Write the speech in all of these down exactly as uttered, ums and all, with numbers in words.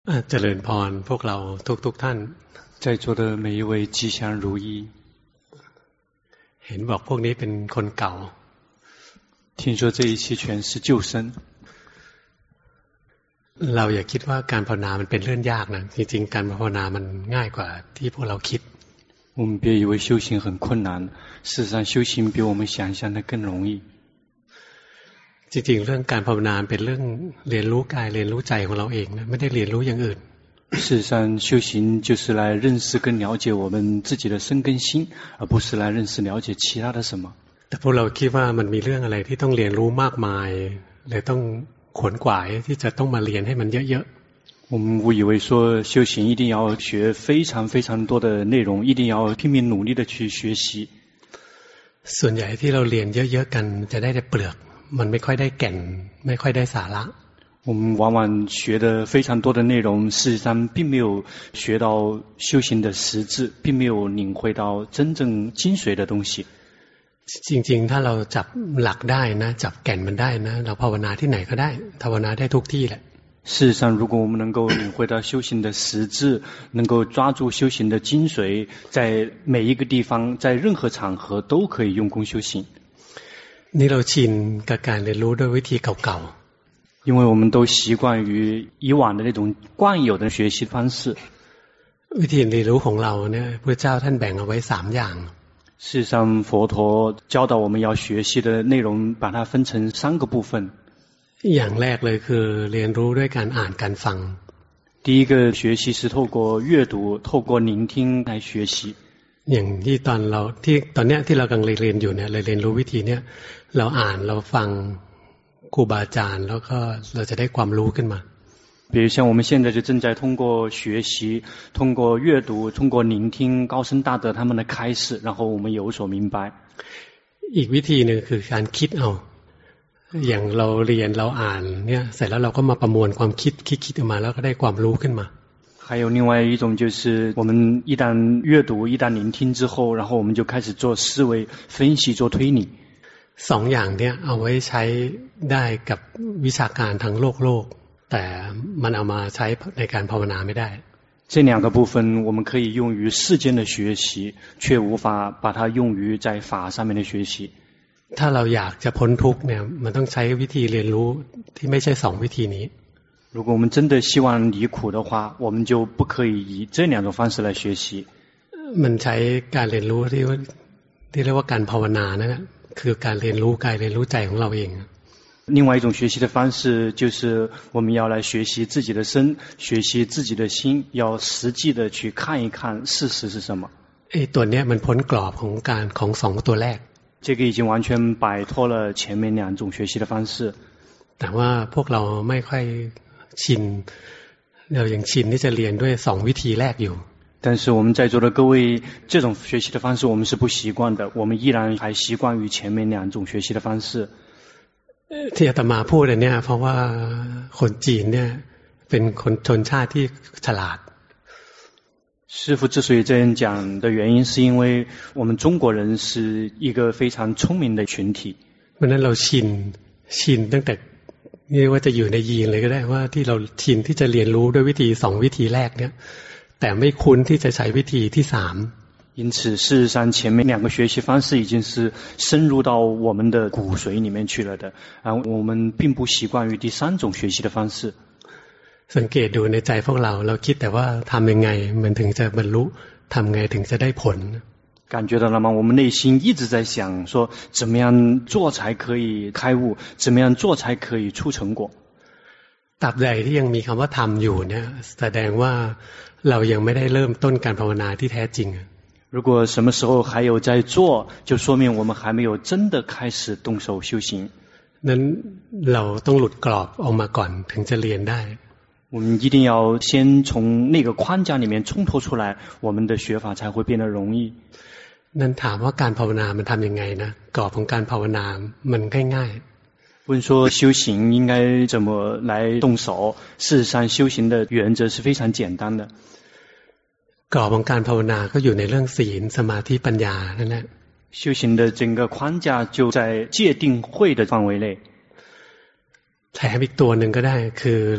เจริญพรพวกเราทุกๆท่าน在座的每一位吉祥如意。 เห็นบอกพวกนี้เป็นคนเก่า听说这一期全是旧生。 เราอย่าคิดว่าการภาวนามันเป็นเรื่องยากนะจริงๆการภาวนามันง่ายกว่าที่พวกเราคิด我们别以为修行很困难，事实上修行比我们想象的更容易。 จริงๆเรื่องการภาวนาเป็นเรื่องเรียนรู้กายเรียนรู้ใจของเราเองนะไม่ได้เรียนรู้อย่างอื่น事实上修行就是来认识跟了解我们自己的身跟心，而不是来认识了解其他的什么。 แต่พวกเราคิดว่ามันมีเรื่องอะไรที่ต้องเรียนรู้มากมายเลยต้องขวนขวายที่จะต้องมาเรียนให้มันเยอะๆ我们误以为说修行一定要学非常非常多的内容，一定要拼命努力的去学习。 ส่วนใหญ่ที่เราเรียนเยอะๆกันจะได้แต่เปลือกมันไม่ค่อยได้แก่นไม่ค่อยได้สาระ我们往往学的非常多的内容，事实上并没有学到修行的实质，并没有领会到真正精髓的东西。 จริงๆถ้าเราจับหลักได้นะจับแก่นมันได้นะเราภาวนาที่ไหนก็ได้ภาวนาได้ทุกที่แหละ事实上如果我们能够领会到修行的实质，能够抓住修行的精髓，在每一个地方在任何场合都可以用功修行。 นี่เราชินกับการเรียนรู้ด้วยวิธีเก่าๆ因为我们都习惯于以往的那种惯有的学习方式。 วิธีเรียนรู้ของเราเนี่ยพระเจ้าท่านแบ่งเอาไว้สามอย่าง事实上佛陀教导我们要学习的内容把它分成三个部分。 อย่างแรกเลยคือเรียนรู้ด้วยการอ่านการฟัง第一个学习是透过阅读透过聆听来学习。 อย่างที่ตอนเราที่ตอนเนี้ยที่เรากำลังเรียนอยู่เนี่ยเลยเรียนรู้วิธีเนี้ยเราอ่านเราฟังครูบาอาจารย์แล้วก็เราจะได้ความรู้ขึ้นมา比如像我们现在就正在通过学习通过阅读通过聆听高僧大德他们的开示，然后我们有所明白。 อีกวิธีนึงคือการคิดเอาอย่างเราเรียนเราอ่านเนี่ยเสร็จแล้วเราก็มาประมวลความคิดคิดๆออกมาแล้วก็ได้ความรู้ขึ้นมา还有另外一种就是我们一旦阅读一旦聆听之后，然后我们就开始做思维分析做推理。 สองอย่างเนี่ยเอาไว้ใช้ได้กับวิชาการทางโลกโลกแต่มันเอามาใช้ในการภาวนาไม่ได้这两个部分我们可以用于世间的学习，却无法把它用于在法上面的学习。 ถ้าเราอยากจะพ้นทุกข์เนี่ยมันต้องใช้วิธีเรียนรู้ที่ไม่ใช่สองวิธีนี้如果我们真的希望离苦的话，我们就不可以以这两种方式来学习。 มันใช้การเรียนรู้ที่ที่เรียกว่าการภาวนานั่นแหละคือการเรียนรู้กายเรียนรู้ใจของเราเอง另外一种学习的方式就是我们要来学习自己的身学习自己的心，要实际的去看一看事实是什么。 ไอ้ตัวเนี้ยมันพ้นกรอบของการของสองตัวแรก这个已经完全摆脱了前面两种学习的方式。 แต่ว่าพวกเราไม่ค่อยชินเรายังชินที่จะเรียนด้วยสองวิธีแรกอยู่但是我们在座的各位这种学习的方式我们是不习惯的，我们依然还习惯于前面两种学习的方式。 ที่อาตมาพูดอันเนี้ยเพราะว่าคนจีนเนี่ยเป็นคนชนชาติที่ฉลาด师父之所以这样讲的原因是因为我们中国人是一个非常聪明的群体。 เพราะนั้นเราชินชินตั้งแต่นี่ว่าจะอยู่ในยีนเลยก็ได้ว่าที่เราชินที่จะเรียนรู้ด้วยวิธีสองวิธีแรกเนี่ยแต่ไม่คุ้นที่จะใช้วิธีที่สาม因此事实上前面两个学习方式已经是深入到我们的骨髓里面去了的，而我们并不习惯于第三种学习的方式。 สังเกตดูในใจพวกเราเราคิดแต่ว่าทำยังไงมันถึงจะบรรลุทำไงถึงจะได้ผล感觉到了吗？我们内心一直在想说怎么样做才可以开悟，怎么样做才可以出成果。 ตราบใดที่ยังมีคำว่าทำอยู่เนี่ยแสดงว่าเรายังไม่ได้เริ่มต้นการภาวนาที่แท้จริง如果什么时候还有在做，就说明我们还没有真的开始动手修行。 นั้นเราต้องหลุดกรอบออกมาก่อนถึงจะเรียนได้我们一定要先从那个框架里面冲脱出来，我们的学法才会变得容易。 นั้นถามว่าการภาวนามันทำยังไงนะกรอบของการภาวนามันง่ายๆ问说修行应该怎么来动手，事实上修行的原则是非常简单的。 กรอบของการภาวนาก็อยู่ในเรื่องศีลสมาธิปัญญานั่นแหละ修行的整个框架就在戒定慧的范围内。 แถมอีกตัวหนึ่งก็ได้คือ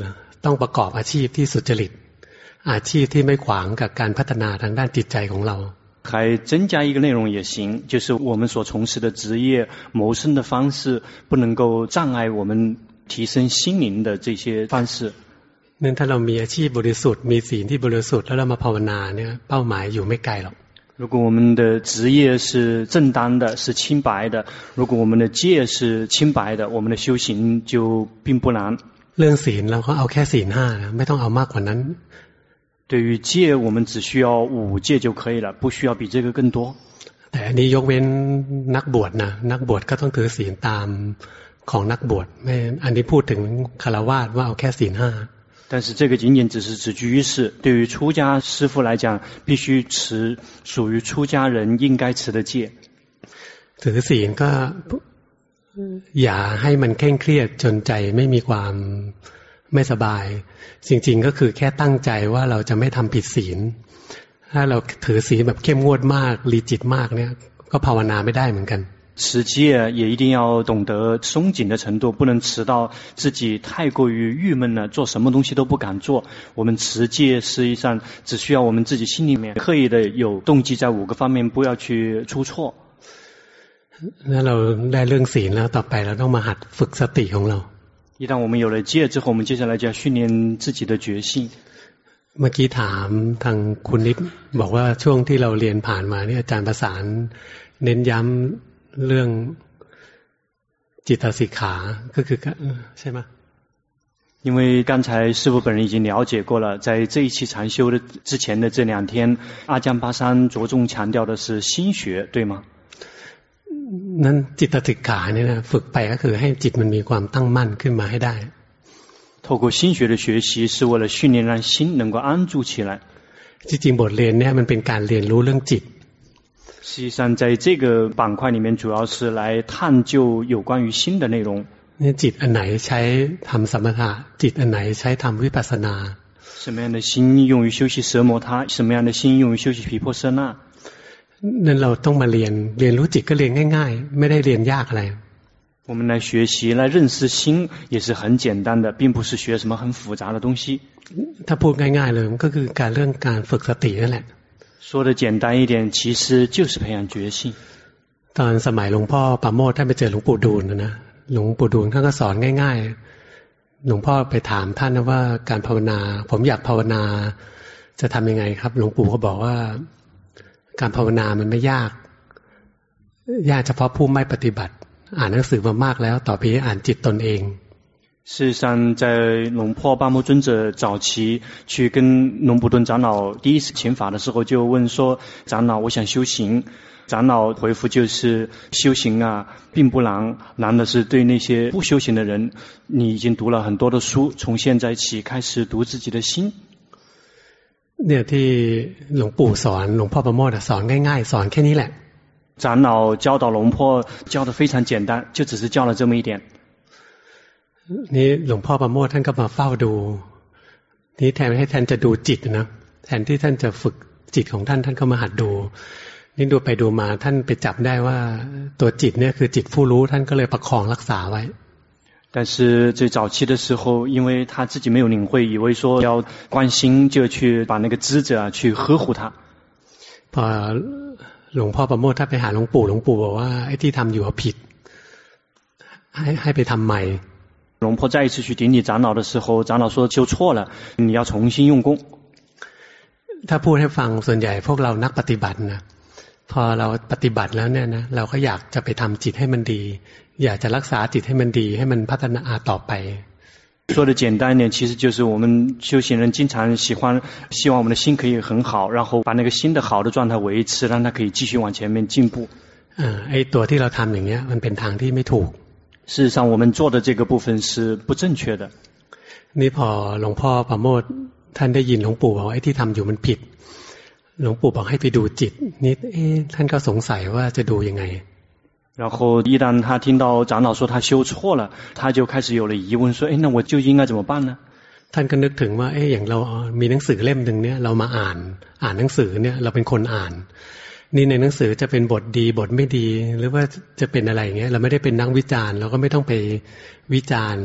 ต้องประกอบอาชีพที่สุจริตอาชีพที่ไม่ขวางกับการพัฒนาทางด้านจิตใจของเรา还增加一个内容也行，就是我们所从事的职业谋生的方式不能够障碍我们提升心灵的这些方式。 นั่นถ้าเรามีอาชีพบริสุทธิ์มีศีลที่บริสุทธิ์แล้วเรามาภาวนาเนี่ยเป้าหมายอยู่ไม่ไกลหรอก如果我们的职业是正当的是清白的如果我们的戒是清白的我们的修行就并不难เรื่องศีลเราก็เอาแค่ศีลห้าไม่ต้องเอามากกว่านั้น对于戒我们只需要五戒就可以了不需要比这个更多แต่อันนี้ยกเว้นนักบวชนะนักบวชก็ต้องถือศีลตามของนักบวชไม่อันนี้พูดถึงฆราวาสว่าเอาแค่ศีลห้า但是这个仅仅只是指居士对于出家师父来讲必须持属于出家人应该持的戒ถือศีลก็อย่าให้มันเคร่งเครียดจนใจไม่มีความไม่สบายจริงๆก็คือแค่ตั้งใจว่าเราจะไม่ทำผิดศีลถ้าเราถือศีลแบบเข้มงวดมากรีจิตมากเนี่ยก็ภาวนาไม่ได้เหมือนกัน持戒也一定要懂得松紧的程度不能持到自己太过于郁闷了做什么东西都不敢做我们持戒实际上只需要我们自己心里面刻意的有动机在五个方面不要去出错那เราได้เรื่องศีลแล้วต่อไปเราต้องมาหัดฝึกสติของเรา一旦我们有了戒之后我们接下来就要训练自己的觉性เมื่อกี้ถามทางคุณนิดบอกว่าช่วงที่เราเรียนผ่านมาเนี่ยอาจารย์ประสานเน้นย้ำเรื่องจิตสิกขาก็คือใช่ไหม因为刚才师父本人已经了解过了在这一期禅修的之前的这两天阿江巴山着重强调的是心学对吗นั้นจิตสิกขาเนี่ยนะฝึกไปก็คือให้จิตมันมีความตั้งมั่นขึ้นมาให้ได้透过心学的学习是为了训练让心能够安住起来จริงๆบทเรียนเนี่ยมันเป็นการเรียนรู้เรื่องจิต实际上在这个板块里面主要是来探究有关于心的内容นี่จิตอันไหนใช้ทำสมถะจิตอันไหนใช้ทำวิปัสสนา什么样的心用于休息奢摩他什么样的心用于休息毗婆舍那นั่นเราต้องมาเรียนเรียนรู้จิตก็เรียนง่ายๆไม่ได้เรียนยากอะไร我们来学习来认识心也是很简单的并不是学什么很复杂的东西ถ้าพูดง่ายๆเลยมันก็คือการเรื่องการฝึกสตินั่นแหละ说的简单一点其实就是培养觉性ตอนสมัยหลวงพ่อปราโมทท่านไปเจอหลวงปู่ดูลนะหลวงปู่ดูลท่านก็สอนง่ายๆหลวงพ่อไปถามท่านว่าการภาวนาผมอยากภาวนาจะทำยังไงครับหลวงปู่ก็บอกว่าการภาวนามันไม่ยากยากเฉพาะผู้ไม่ปฏิบัติอ่านหนังสือมามากแล้วต่อไปอ่านจิตตนเอง事实上在龙坡巴摩尊者早期去跟龙普顿长老第一次请法的时候就问说长老我想修行长老回复就是修行啊并不难难的是对那些不修行的人你已经读了很多的书从现在起开始读自己的心เนี่ยที่หลวงปู่สอนหลวงพ่อประโมทสอนง่ายๆสอนแค่นี้แหละ长老教导龙坡教得非常简单就只是教了这么一点นี่หลวงพ่อประโมทท่านก็มาเฝ้าดูนี่แทนให้ท่านจะดูจิตนะแทนที่ท่านจะฝึกจิตของท่านท่านก็มาหัดดูนี่ดูไปดูมาท่านไปจับได้ว่าตัวจิตเนี่ยคือจิตผู้รู้ท่านก็เลยประคองรักษาไว้但是最早期的时候因为他自己没有领会以为说要关心就去把那个知者去呵护他พอหลวงพ่อประโมทท่านไปหาหลวงปู่หลวงปู่บอกว่าไอ้ที่ทำอยู่ผิดให้ให้ไปทำใหม่龙婆再一次去顶礼长老的时候长老说修错了你要重新用功ถ้าพูดให้ฟังส่วนใหญ่พวกเรานักปฏิบัตินะพอเราปฏิบัติแล้วเนี่ยนะเราก็อยากจะไปทำจิตให้มันดีอยากจะรักษาจิตให้มันดีให้มันพัฒนาต่อไป说的简单一点其实就是我们修行人经常喜欢希望我们的心可以很好然后把那个心的好的状态维持让它可以继续往前面进步อ่าไอ้ตัวที่เราทำอย่างเงี้ยมันเป็นทางที่ไม่ถูก事实上我们做的这个部分是不正确的นี่พอหลวงพ่อประโมทท่านได้ยินหลวงปู่บอกไอ้ที่ทำอยู่มันผิดหลวงปู่บอกให้ไปดูจิตนี่เอ๊ะท่านก็สงสัยว่าจะดูยังไง然后一旦他听到长老说他修错了他就开始有了疑问说诶那我就应该怎么办呢ท่านก็นึกถึงว่าเอ๊ะอย่างเรามีหนังสือเล่มนึงเนี่ยเรามาอ่านอ่านหนังสือเนี่ยเราเป็นคนอ่านนี่ในหนังสือจะเป็นบทดีบทไม่ดีหรือว่าจะเป็นอะไรอย่างเงี้ยเราไม่ได้เป็นนักวิจารณ์เราก็ไม่ต้องไปวิจารณ์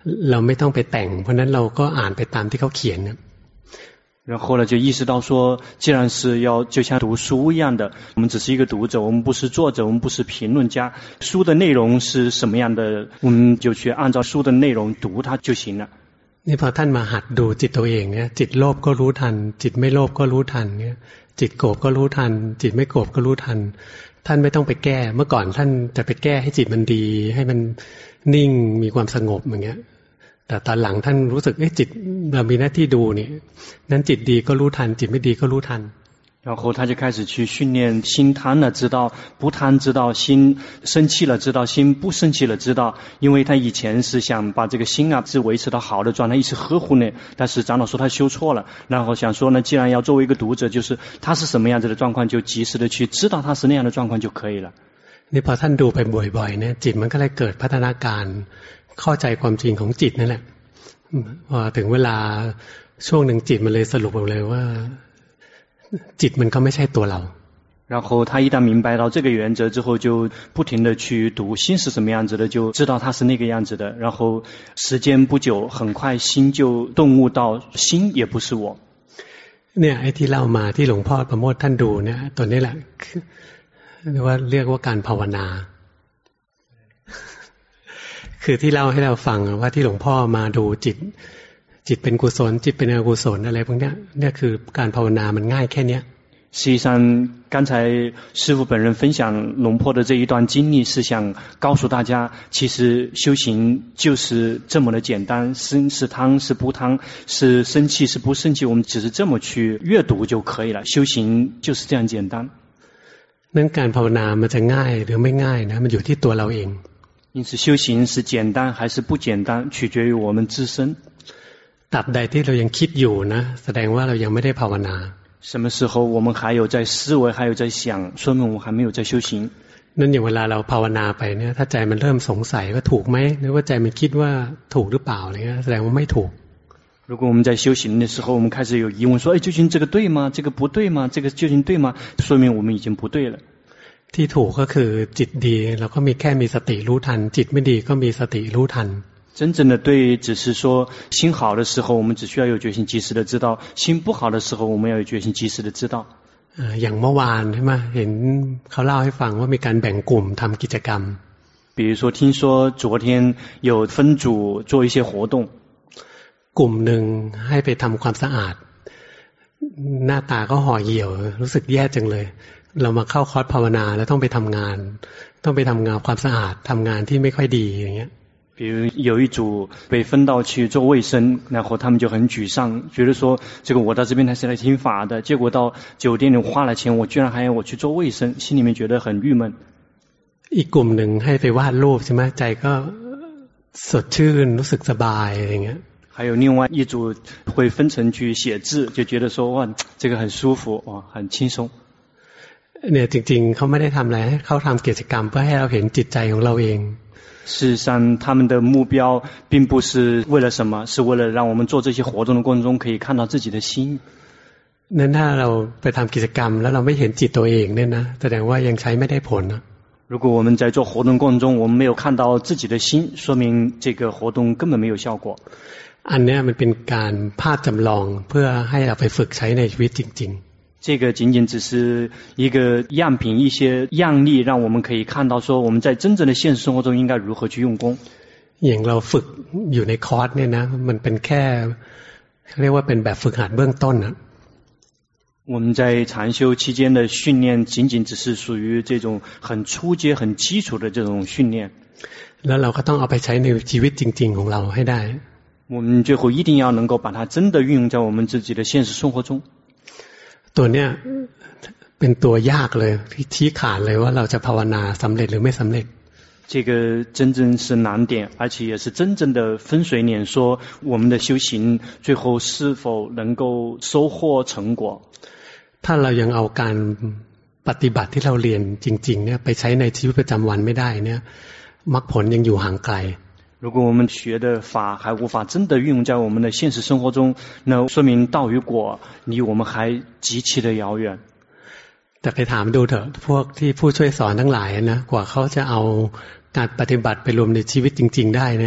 เราไม่ต้องไปแต่งเพราะนั้นเราก็อ่านไปตามที่เขาเขียนนะ然后呢，就意识到说，既然是要就像读书一样的，我们只是一个读者，我们不是作者，我们不是评论家。书的内容是什么样的，我们就去按照书的内容读它就行了。 นี่พอท่านมาหัดดูจิตตัวเองเนี่ยจิตโลภก็รู้ทันจิตไม่โลภก็รู้ทันเนี่ยจิตโกรธก็รู้ทันจิตไม่โกรธก็รู้ทันท่านไม่ต้องไปแก้เมื่อก่อนท่านจะไปแก้ให้จิตมันดีให้มันนิ่งมีความสงบอย่างเงี้ยแต่ตอนหลังท่านรู้สึกเอ๊ะจิตเรามีหน้าที่ดูเนี่ยนั้นจิตดีก็รู้ทันจิตไม่ดีก็รู้ทัน然后他就开始去训练心贪了知道不贪知道心生气了知道心不生气了知道因为他以前是想把这个心啊是维持到好的状态一直呵护呢但是长老说他修错了然后想说呢既然要作为一个读者就是他是什么样子的状况就及时的去知道他是那样的状况就可以了นี่พอท่านดูไปบ่อยๆเนี่ยจิตมันก็เลยเกิดพัฒนาการเข้าใจความจริงของจิตนั่นแหละพอถึงเวลาช่วงหนึ่งจิตมันเลยสรุปออกเลยว่าจิตมันก็ไม่ใช่ตัวเรา然后他一旦明白到这个原则之后就不停的去读心是什么样子的就知道它是那个样子的然后时间不久很快心就顿悟到心也不是我เนี่ยไอ้ที่เล่ามาที่หลวงพ่อประโมทท่านดูเนี่ยตัวนี้แหละเรียกว่าเรียกว่าการภาวนาคือที่เล่าให้เราฟังว่าที่หลวงพ่อมาดูจิตจิตเป็นกุศลจิตเป็นอกุศลอะไรพวกนี้เนี่ยคือการภาวนามันง่ายแค่เนี้ย实际上刚才师父本人分享龙坡的这一段经历是想告诉大家其实修行就是这么的简单生是贪是不贪是生气是不生气我们只是这么去阅读就可以了修行就是这样简单นั่นการภาวนามันจะง่ายหรือไม่ง่ายนะมันอยู่ที่ตัวเราเอง因此修行是简单还是不简单取决于我们自身ตราบใดที่เรายังคิดอยู่นะแสดงว่าเรายังไม่ได้ภาวนา什么时候我们还有在思维还有在想说明我们还没有在修行นั่นอย่างเวลาเราภาวนาไปเนี่ยถ้าใจมันเริ่มสงสัยว่าถูกไหมหรือว่าใจมันคิดว่าถูกหรือเปล่าอะไรเงี้ยแสดงว่าไม่ถูก如果我们在修行的时候我们开始有疑问说哎究竟这个对吗这个不对吗这个究竟对吗说明我们已经不对了ที่ถูกก็คือจิตดีเราก็มีแค่มีสติรู้ทันจิตไม่ดีก็มีสติรู้ทัน真正的对只是说心好的时候我们只需要有决心及时的知道心不好的时候我们要有决心及时的知道อย่างเมื่อวานใช่ไหมเห็นเขาเล่าให้ฟังว่ามีการแบ่งกลุ่มทำกิจกรรม比如说听说昨天有分组做一些活动กลุ่มหนึ่งให้ไปทำความสะอาดหน้าตาก็ห่อเหี่ยวรู้สึกแย่จังเลยเรามาเข้าคอร์สภาวนาแล้วต้องไปทำงานต้องไปทำงานความสะอาดทำงานที่ไม่ค่อยดีอย่างเงี้ย比如有一组被分到去做卫生然后他们就很沮丧觉得说这个我到这边还是来听法的结果到酒店里花了钱我居然还要我去做卫生心里面觉得很郁闷อีกกลุ่มหนึ่งให้ไปวาดรูปใช่ไหมใจก็สดชื่นรู้สึกสบายอะไรเงี้ย还有另外一组会分成去写字就觉得说哇这个很舒服哇很轻松เนี่ยจริงๆเขาไม่ได้ทำอะไรให้เขาทำกิจกรรมเพื่อให้เราเห็นจิตใจของเราเอง事实上他们的目标并不是为了什么是为了让我们做这些活动的过程中可以看到自己的心นั้นถ้าเราไปทำกิจกรรมแล้วเราไม่เห็นจิตตัวเองเนี่ยนะแสดงว่ายังใช้ไม่ได้ผลนะ如果我们在做活动过程中我们没有看到自己的心说明这个活动根本没有效果อันนี้มันเป็นการภาพจำลองเพื่อให้เราไปฝึกใช้ในชีวิตจริงๆ这个仅仅只是一个样品一些样例让我们可以看到说我们在真正的现实生活中应该如何去用功อย่างเราฝึกอยู่ในคอร์สเนี่ยนะมันเป็นแค่เรียกว่าเป็นแบบฝึกหัดเบื้องต้นนะ我们在禅修期间的训练仅仅只是属于这种很初阶很基础的这种训练แล้วเราก็ต้องเอาไปใช้ในชีวิตจริงๆของเราให้ได้我们最后一定要能够把它真的运用在我们自己的现实生活中ตัวเนี้ยเป็นตัวยากเลยที่ชี้ขาดเลยว่าเราจะภาวนาสำเร็จหรือไม่สำเร็จ这个真正是难点而且也是真正的分水岭说我们的修行最后是否能够收获成果ถ้าเรายังเอาการปฏิบัติที่เราเรียนจริงๆเนี่ยไปใช้ในชีวิตประจำวันไม่ได้เนี่ยมรรคผลยังอยู่ห่างไกล如果我们学的法还无法真的运用在我们的现实生活中那说明道与果离我们还极其的遥远แต่ไปถามดูเถอะพวกที่ผู้ช่วยสอนทั้งหลายนะกว่าเขาจะเอาการปฏิบัติไปรวมในชีวิตจริงๆได้เนี่ย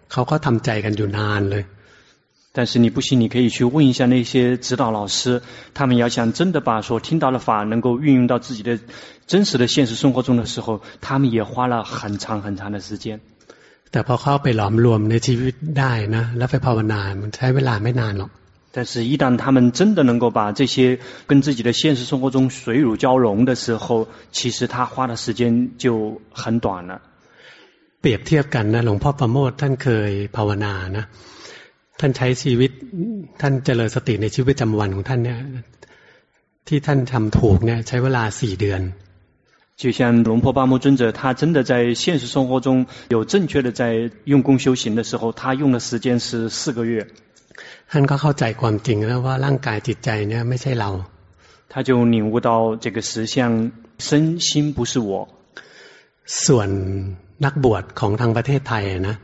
เขาก็ทำใจกันอยู่นานเลย但是你不信，你可以去问一下那些指导老师，他们要想真的把所听到的法能够运用到自己的真实的现实生活中的时候，他们也花了很长很长的时间。 แต่พอเข้าไปหลอมรวมในชีวิตได้นะแล้วไปภาวนามันใช้เวลาไม่นานหรอก但是一旦他们真的能够把这些跟自己的现实生活中水乳交融的时候，其实他花的时间就很短了。 เปรียบเทียบกันนะหลวงพ่อประโมทท่านเคยภาวนานะท่านใช้ชีวิตท่านเจริญสติในชีวิตประจำวันของท่านเนี่ยที่ท่านทำถูกเนี่ยใช้เวลาสี่เดือน就像龙婆巴木尊者，他真的在现实生活中有正确的在用功修行的时候，他用的时间是四个月。 ท่านก็เข้าใจความจริงแล้วว่าร่างกายจิตใจเนี่ยไม่ใช่เรา他就领悟到这个实相，身心不是我。 ส่วนนักบวชของทางประเทศไทยนะ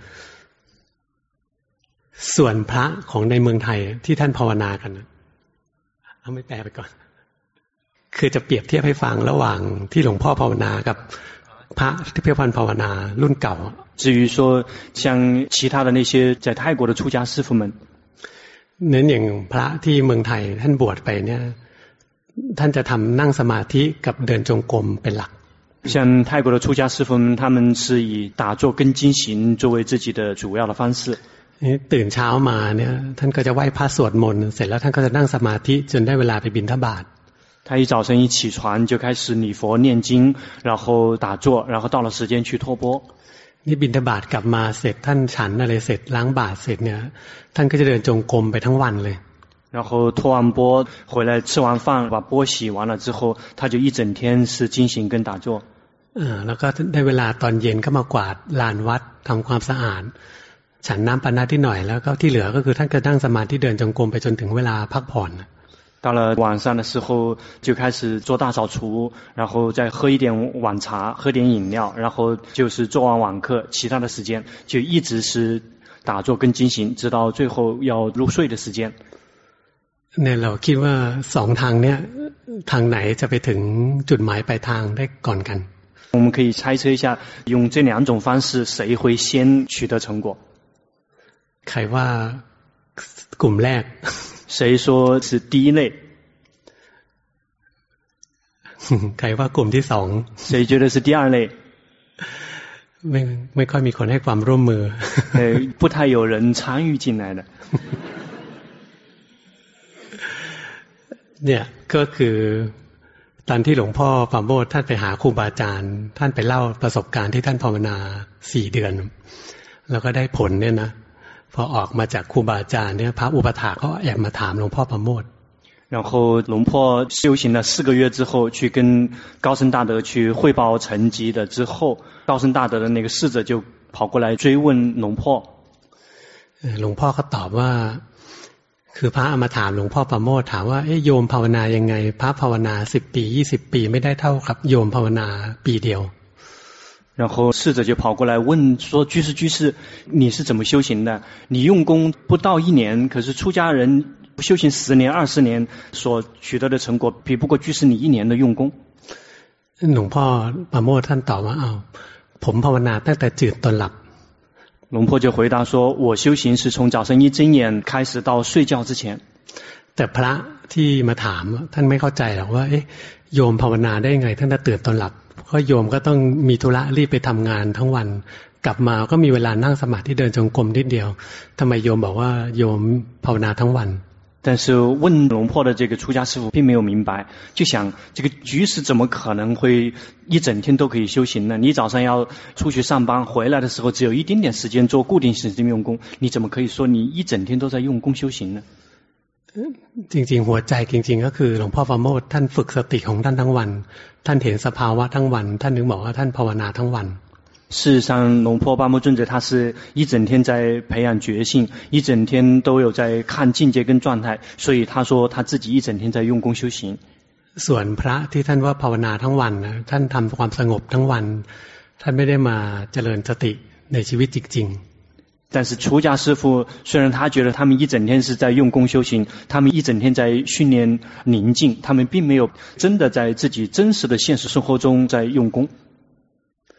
ส่วนพระของในเมืองไทยที่ท่านภาวนากันนะเอาไม่แปลไปก่อนคือจะเปรียบเทียบให้ฟังระหว่างที่หลวงพ่อภาวนากับพระที่เพียรพันภาวนารุ่นเก่า至于说像其他的那些在泰国的出家师父们เน้นอย่างพระที่เมืองไทยท่านบวชไปเนี่ยท่านจะทำนั่งสมาธิกับเดินจงกรมเป็นหลัก像泰国的出家师父们他们是以打坐跟经行作为自己的主要的方式ตื่นเช้ามาเนี่ยท่านก็จะไหว้พระสวดมนต์เสร็จแล้วท่านก็จะนั่งสมาธิจนได้เวลาไปบิณฑบาต他一早晨一起床就开始礼佛念经，然后打坐，然后到了时间去托钵。 นี่บิณฑบาตกลับมาเสร็จท่านฉันอะไรเสร็จล้างบาตรเสร็จเนี่ยท่านก็จะเดินจงกรมไปทั้งวันเลย然后托完钵回来吃完饭把钵洗完了之后他就一整天是经行跟打坐อ่าแล้วก็ได้เวลาตอนเย็นก็มากวาดลานวัดทำความสะอาดฉันน้ำปานะที่หน่อยแล้วก็ที่เหลือก็คือท่านก็นั่งสมาธิเดินจงกรมไปจนถึงเวลาพักผ่อน到了晚上的时候就开始做大扫除然后再喝一点晚茶喝点饮料然后就是做完晚课其他的时间就一直是打坐跟经行直到最后要入睡的时间เนี่ยเราคิดว่าสองทางเนี้ยทางไหนจะไปถึงจุดหมายปลายทางได้ก่อนกัน我们可以猜测一下用这两种方式谁会先取得成果ใครว่ากลุ่มแรก谁说是第一类ใครว่ากลุ่มที่สอง谁觉得是第二类ไม่ไม่ค่อยมีคนให้ความร่วมมือ不太有人参与进来的เนี่ยก็คือตอนที่หลวงพ่อปราโมทย์ท่านไปหาครูบาอาจารย์ท่านไปเล่าประสบการณ์ที่ท่านภาวนาสี่เดือนแล้วก็ได้ผลเนี่ยนะพอออกมาจากครูบาอาจารย์เนี่ยพระอุปถากเขาแอบมาถามหลวงพ่อปราโมทย์然后龙婆修行了四个月之后去跟高僧大德去汇报成绩的之后高僧大德的那个侍者就跑过来追问龙婆หลวงพ่อก็ตอบว่าคือพระเอามาถามหลวงพ่อปราโมทย์ถามว่าเอ๊ะโยมภาวนายังไงพระภาวนาสิบปียี่สิบปีไม่ได้เท่ากับโยมภาวนาปีเดียว然后侍者就跑过来问说居士居士你是怎么修行的你用功不到一年可是出家人修行十年二十年所取得的成果比不过居士你一年的用功หลวงพ่อปราโมทย์ท่านตอบว่าอ้าวผมภาวนาตั้งแต่ตื่นตอนหลับ龙婆就回答说我修行是从早晨一睁眼开始到睡觉之前แต่พระที่มาถามท่านไม่เข้าใจหรอกว่าเอ๊ะโยมภาวนาได้ไงตั้งแต่ตื่นตอนหลับเพราะโยมก็ต้องมีธุระรีบไปทำงานทั้งวันกลับมาก็มีเวลานั่งสมาธิเดินจงกรมนิดเดียวทำไมโยมบอกว่าโยมภาวนาทั้งวัน但是问龙婆的这个出家师父并没有明白就想这个居士怎么可能会一整天都可以修行呢你早上要出去上班回来的时候只有一点点时间做固定时间用功你怎么可以说你一整天都在用功修行呢จริงๆหัวใจจริงๆก็คือหลวงพ่อปราโมทย์ท่านฝึกสติของท่านทั้งวันท่านเห็นสภาวะทั้งวันท่านถึงบอกว่าท่านภาวนาทั้งวัน事实上龙婆巴木尊者他是一整天在培养觉性一整天都有在看境界跟状态所以他说他自己一整天在用功修行ส่วนพระที่ท่านว่าภาวนาทั้งวันนะท่านทำความสงบทั้งวันท่านไม่ได้มาเจริญสติในชีวิตจริงๆ但是出家师父虽然他觉得他们一整天是在用功修行他们一整天在训练宁静他们并没有真的在自己真实的现实生活中在用功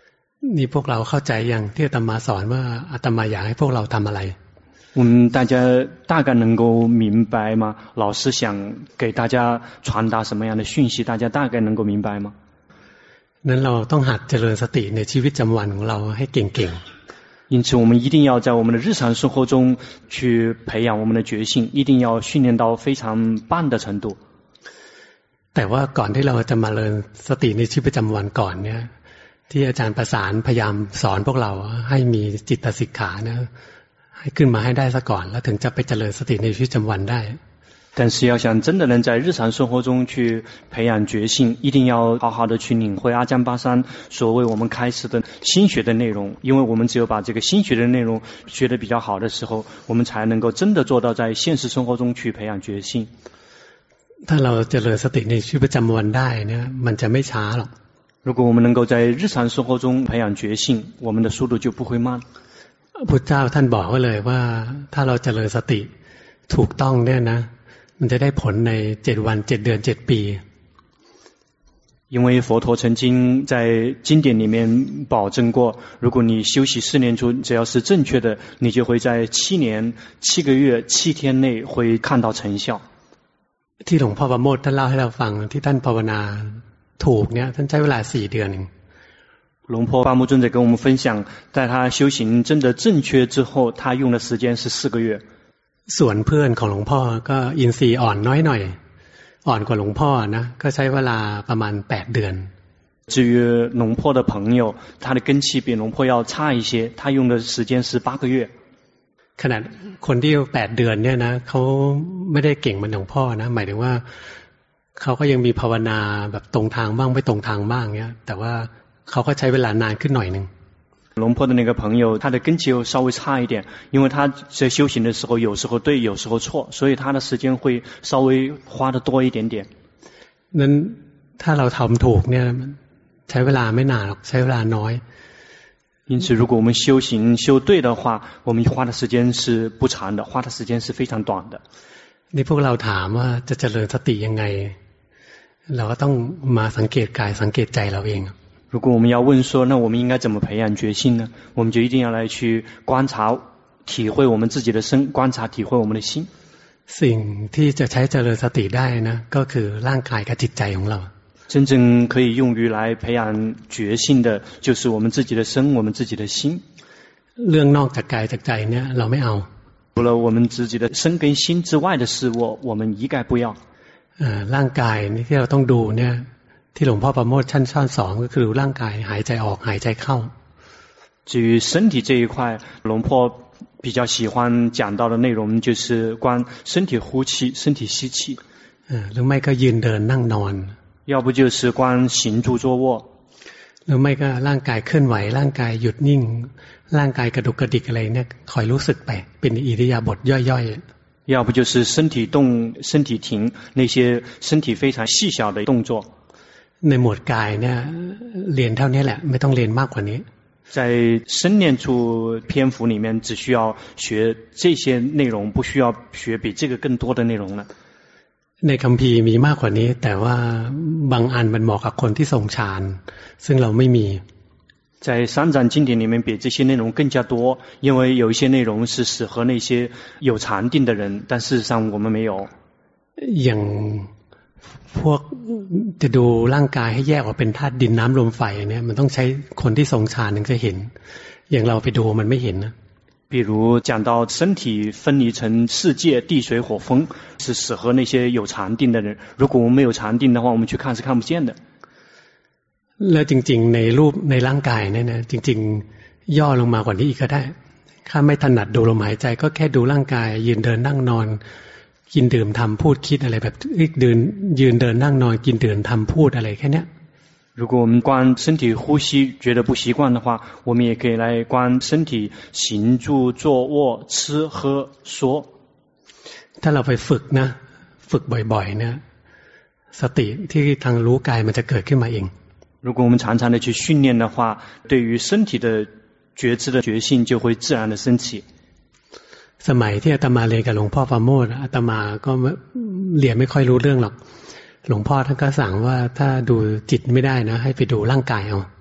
นี่พวกเราเข้าใจอย่างที่อาตมาสอนว่าอาตมาอยากให้พวกเราทำอะไร我们大家大概能够明白吗？老师想给大家传达什么样的讯息？大家大概能够明白吗？ นั้นเราต้องหัดเจริญสติในชีวิตประจำวันของเราให้เก่งๆ因此我们一定要在我们的日常生活中去培养我们的觉性，一定要训练到非常棒的程度。 แต่ว่าก่อนที่เราจะมาเจริญสติในชีวิตประจำวันก่อนเนี่ยที่อาจารย์ประสานพยายามสอนพวกเราให้มีจิตสิกขานะให้ขึ้นมาให้ได้ซะก่อนแล้วถึงจะไปเจริญสติในชีวิตประจำวันได้但是要想真的能在日常生活中去培养觉性，一定要好好的去领会阿江巴山所为我们开始的心学的内容，因为我们只有把这个心学的内容学得比较好的时候，我们才能够真的做到在现实生活中去培养觉性。 ถ้าเราเจริญสติในชีวิตประจำวันได้เนี่ยมันจะไม่ช้าหรอก如果我们能够在日常生活中培养觉性，我们的速度就不会慢。 พุทธเจ้าท่านบอกไว้เลยว่าถ้าเราเจริญสติถูกต้องเนี่ยนะมันจะได้ผลในเจ็ดวันเจ็ดเดือนเจ็ดปี因为佛陀曾经在经典里面保证过，如果你修习四念处只要是正确的，你就会在七年七个月七天内会看到成效。 ที่หลวงพ่อประโมทท่านเล่าให้เราฟังที่ท่านภาวนาถูกเนี่ยท่านใช้เวลาสี่เดือนเอง龙婆巴木尊者跟我们分享，在他修行真的正确之后，他用的时间是四个月。 ส่วนเพื่อนของหลวงพ่อก็อินทรีย์อ่อนน้อยหน่อยอ่อนกว่าหลวงพ่อนะก็ใช้เวลาประมาณแปดเดือน至于龙婆的朋友，他的根器比龙婆要差一些，他用的时间是八个月。 ขนาดคนที่แปดเดือนเนี่ยนะเขาไม่ได้เก่งเหมือนหลวงพ่อนะหมายถึงว่าเขาก็ยังมีภาวนาแบบตรงทางบ้างไม่ตรงทางบ้างเงี้ยแต่ว่าเขาก็ใช้เวลานานขึ้นหน่อยนึง龙婆的那个朋友，他的根基又稍微差一点，因为他在修行的时候有时候对有时候错，所以他的时间会稍微花得多一点点。 นั้นถ้าเราทำถูกเนี่ยใช้เวลาไม่นานหรอกใช้เวลาน้อย因此如果我们修行修对的话，我们花的时间是不长的，花的时间是非常短的。 นี่พวกเราถามว่าจะเจริญสติยังไงเราก็ต้องมาสังเกตกายสังเกตใจเราเอง如果我们要问说那我们应该怎么培养觉性呢，我们就一定要来去观察体会我们自己的身，观察体会我们的心。 สิ่งที่จะใช้เจริญสติได้นะก็คือร่างกายกับจิตใจของเรา真正可以用于来培养觉性的就是我们自己的身，我们自己的心。 เรื่องนอกจากกายจากใจเนี่ยเราไม่เอา除了我们自己的身跟心之外的事物我们一概不要。 ร่างกายนี่ที่เราต้องดูเนี่ยที่หลวงพ่อประโมทท่านสอนก็คือร่างกายหายใจออกหายใจเข้า至于身体这一块，龙婆比较喜欢讲到的内容就是关身体呼气身体吸气หรือไม่ก็ยืนเดินนั่งนอน要不就是关行住坐卧หรือไม่ก็ร่างกายเคลื่อนไหวร่างกายหยุดนิ่งร่างกายกระดุกกระดิกอะไรเนี่ยคอยรู้สึกไปเป็นอิริยาบถย่อยๆ要不就是身体动身体停那些身体非常细小的动作ในหมวดกายเนี่ยเรียนเท่านี้แหละไม่ต้องเรียนมากกว่านี้在身念处篇幅里面只需要学这些内容，不需要学比这个更多的内容了。 ในคัมภีร์มีมากกว่านี้แต่ว่าบางอันมันเหมาะกับคนที่ทรงฌานซึ่งเราไม่มี在三藏经典里面比这些内容更加多，因为有一些内容是适合那些有禅定的人，但事实上我们没有。 อย่างพวกจะดูร่างกายให้แยกออกเป็นธาตุดินน้ำลมไฟเนี่ยมันต้องใช้คนที่ทรงฌานถึงจะเห็นอย่างเราไปดูมันไม่เห็นนะ比如讲到身体分离成世界地水火风是适合那些有禅定的人，如果我们没有禅定的话我们去看是看不见的。 แล้วจริงๆในรูปในร่างกายเนี่ยนะจริงๆย่อลงมากว่านี้อีกก็ได้ถ้าไม่ถนัดดูลมหายใจก็แค่ดูร่างกายยืนเดินนั่งนอนกินดื่มทำพูดคิดอะไรแบบเดินยืนเดินนั่งนอนกินดื่มทำพูดอะไรแค่นี้如果我们观身体呼吸觉得不习惯的话，我们也可以来观身体行住坐卧吃喝说。 ถ้าเราไปฝึกนะฝึกบ่อยๆเนี่ยสติที่ทางรู้กายมันจะเกิดขึ้นมาเอง如果我们常常的去训练的话，对于身体的觉知的觉性就会自然的升起。 สมัยที่อาตมาเรียนกับหลวงพ่อปราโมทอาตมาก็เรียนไม่ค่อยรู้เรื่องหรอกหลวงพ่อท่านก็สั่งว่าถ้าดูจิตไม่ได้นะให้ไปดูร่างกายเอา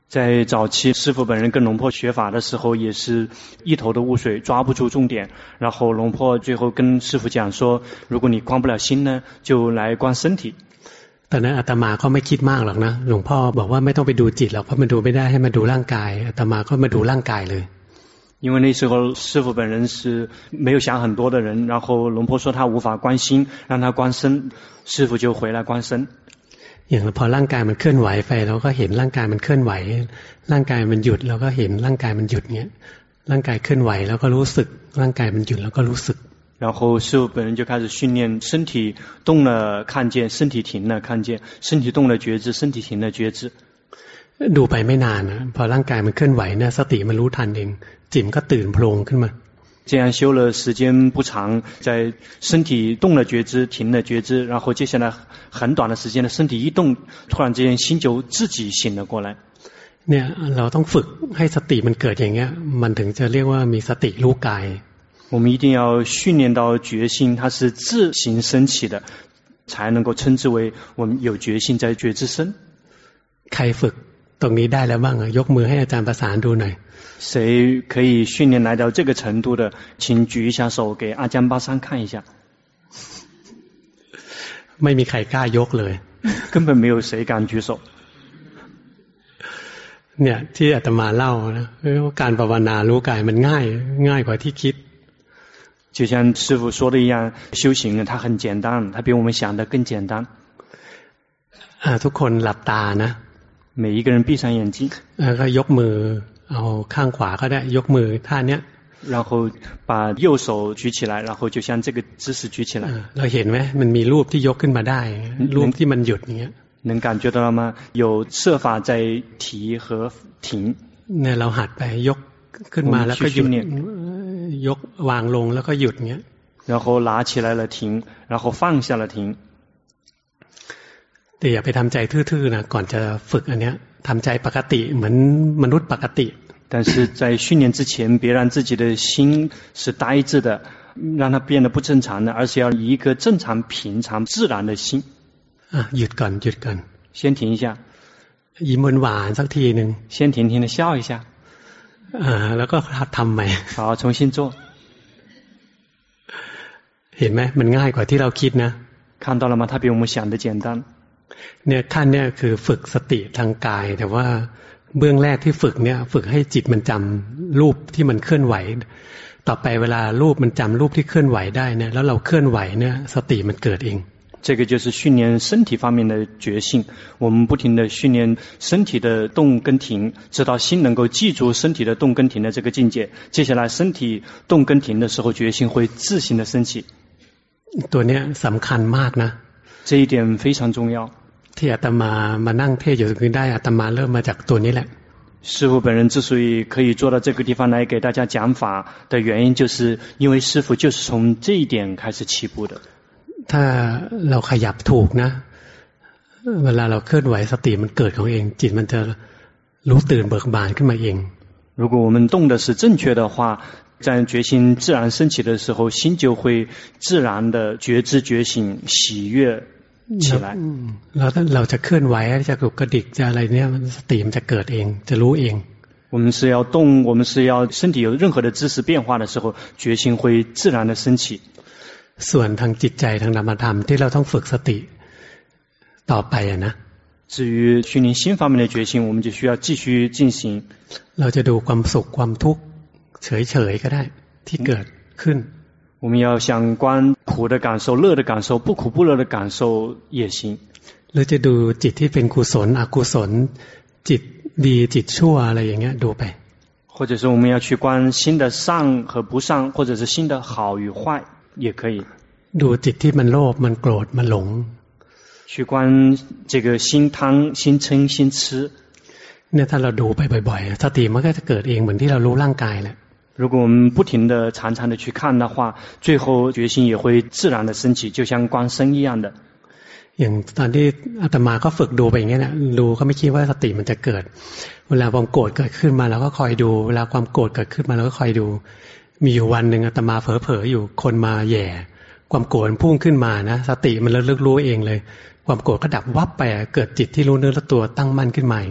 在早期师父本人跟龙婆学法的时候也是一头的雾水，抓不住重点，然后龙婆最后跟师父讲说，如果你观不了心呢，就来观身体。 ตอนนั้นอาตมาก็ไม่คิดมากหรอกนะหลวงพ่อบอกว่าไม่ต้องไปดูจิตหรอกเพราะมันดูไม่ได้ให้มาดูร่างกายอาตมาก็มาดูร่างกายเลย因为那时候师父本人是没有想很多的人，然后龙婆说他无法观心，让他观身，师父就回来观身。 อย่างพอร่างกายมันเคลื่อนไหวไปเราก็เห็นร่างกายมันเคลื่อนไหวร่างกายมันหยุดเราก็เห็นร่างกายมันหยุดเงี้ยร่างกายเคลื่อนไหวแล้วก็รู้สึกร่างกายมันหยุดแล้วก็รู้สึก然后师父本人就开始训练身体动了看见，身体停了看见，身体动了觉知，身体停了觉知。 ดูไปไม่นานนะพอร่างกายมันเคลื่อนไหวเนี่ยสติมันรู้ทันเองจิตก็ตื่นโผล่ขึ้นมา这样修了时间不长，在身体动了觉知，停了觉知，然后接下来很短的时间的身体一动，突然之间心就自己醒了过来。 เนี่ยเราต้องฝึกให้สติมันเกิดอย่างเงี้ยมันถึงจะเรียกว่ามีสติรู้กาย我们一定要训练到觉性，它是自行升起的，才能够称之为我们有觉性在觉知身。 ใครฝึกตรงนี้ได้แล้วบ้างยกมือให้อาจารย์ประสานดูหน่อย谁可以训练来到这个程度的，请举一下手给阿江巴桑看一下。 ไม่มีใครกล้ายกเลย根本没有谁敢举手。 เนี่ยที่อาตมาเล่านะว่าการภาวนารู้กายมันง่ายง่ายกว่าที่คิด就像师父说的一样，修行它很简单，它比我们想的更简单。 ทุกคนหลับตานะ每一个人闭上眼睛แล้วก็ยกมือเอาข้างขวาก็ได้ยกมือท่าเนี้ย然后把右手举起来，然后就像这个姿势举起来。 เราเห็นไหมมันมีรูปที่ยกขึ้นมาได้รูปที่มันหยุดอย่างเงี้ย能感觉到吗？有设法在提和停。 เนี่ยเราหัดไปยกขึ้นมาแล้วก็หยุดยกวางลงแล้วก็หยุดเงี้ย然后拿起来了停，然后放下了停。 แต่อย่าไปทำใจทื่อๆนะก่อนจะฝึกอันเนี้ยทำใจปกติเหมือนมนุษย์ปกติ但是在训练之前，别让自己的心是呆滞的，让它变得不正常的，而是要以一个正常、平常、自然的心。 啊，หยุดก่อนหยุดก่อน先停一下， ยิ้มหวานๆสักทีนึง先停停的笑一下。 อ่าแล้วก็ทำใหม่好，重新做。 เห็นไหมมันง่ายกว่าที่เราคิดนะ看到了吗？它比我们想的简单。 เนี่ยขั้นเนี่ยคือฝึกสติทางกายแต่ว่าเบื้องแรกที่ฝึกเนี่ยฝึกให้จิตมันจำรูปที่มันเคลื่อนไหวต่อไปเวลารูปมันจำรูปที่เคลื่อนไหวได้เนี่ยแล้วเราเคลื่อนไหวเนี่ยสติมันเกิดเอง这个就是训练身体方面的觉性，我们不停地训练身体的动跟停，直到心能够记住身体的动跟停的这个境界。接下来身体动跟停的时候，觉性会自行的升起。 ตัวเนี้ยสำคัญมากนะ这一点非常重要。 ที่อาตมามานั่งเทศอยู่ตรงนี้ได้อาตมาเริ่มมาจากตัวนี้แหละ师父本人之所以可以坐到这个地方来给大家讲法的原因，就是因为师父就是从这一点开始起步的。 ถ้าเราขยับถูกนะเวลาเราเคลื่อนไหวสติมันเกิดของเองจิตมันจะรู้ตื่นเบิกบานขึ้นมาเอง如果我们动的是正确的话，在觉心自然升起的时候，心就会自然的觉知觉醒喜悦起来。 เราถ้าเราจะเคลื่อนไหวจะกระดุกกระดิกจะอะไรเนี่ยสติมันจะเกิดเองจะรู้เอง我们是要动，我们是要身体有任何的姿势变化的时候，觉心会自然的升起。 ส่วนทางจิตใจทางนามธรรมที่เราต้องฝึกสติต่อไปอะนะ至于训练心方面的觉性，我们就需要继续进行。 เราจะดูความสุขความทุกข์เฉยๆก็ได้ที่เกิดขึ้น我们要想观苦的感受、乐的感受、不苦不乐的感受也行。 หรือจะดูจิตที่เป็นกุศลอกุศลจิตดีจิตชั่วอะไรอย่างเงี้ยดูไป或者是我们要去观心的善和不善，或者是心的好与坏也可以。 ดูจิตที่มันโลภมันโกรธมันหลง去观这个心贪、心嗔、心痴。 เนี่ยถ้าเราดูไปบ่อยๆสติมันก็จะเกิดเองเหมือนที่เรารู้ร่างกายแหละ如果我们不停的、常常的去看的话，最后觉心也会自然的升起，就像观身一样的。 อย่างตอนที่อาตมาก็ฝึกดูไปอย่างเงี้ยนะดูก็ไม่คิดว่าสติมันจะเกิดเวลาความโกรธเกิดขึ้นมาเราก็คอยดูเวลาความโกรธเกิดขึ้นมาเราก็คอยดูมีอยู่วันหนึ่งอาตมาเผลอๆอยู่คนมาแย่ความโกรธพุ่งขึ้นมานะสติมันระลึกรู้เองเลยความโกรธก็ดับวับไปเกิดจิตที่รู้เนื้อรู้ตัวตั้งมั่นขึ้นมาอย่างเงี้ย师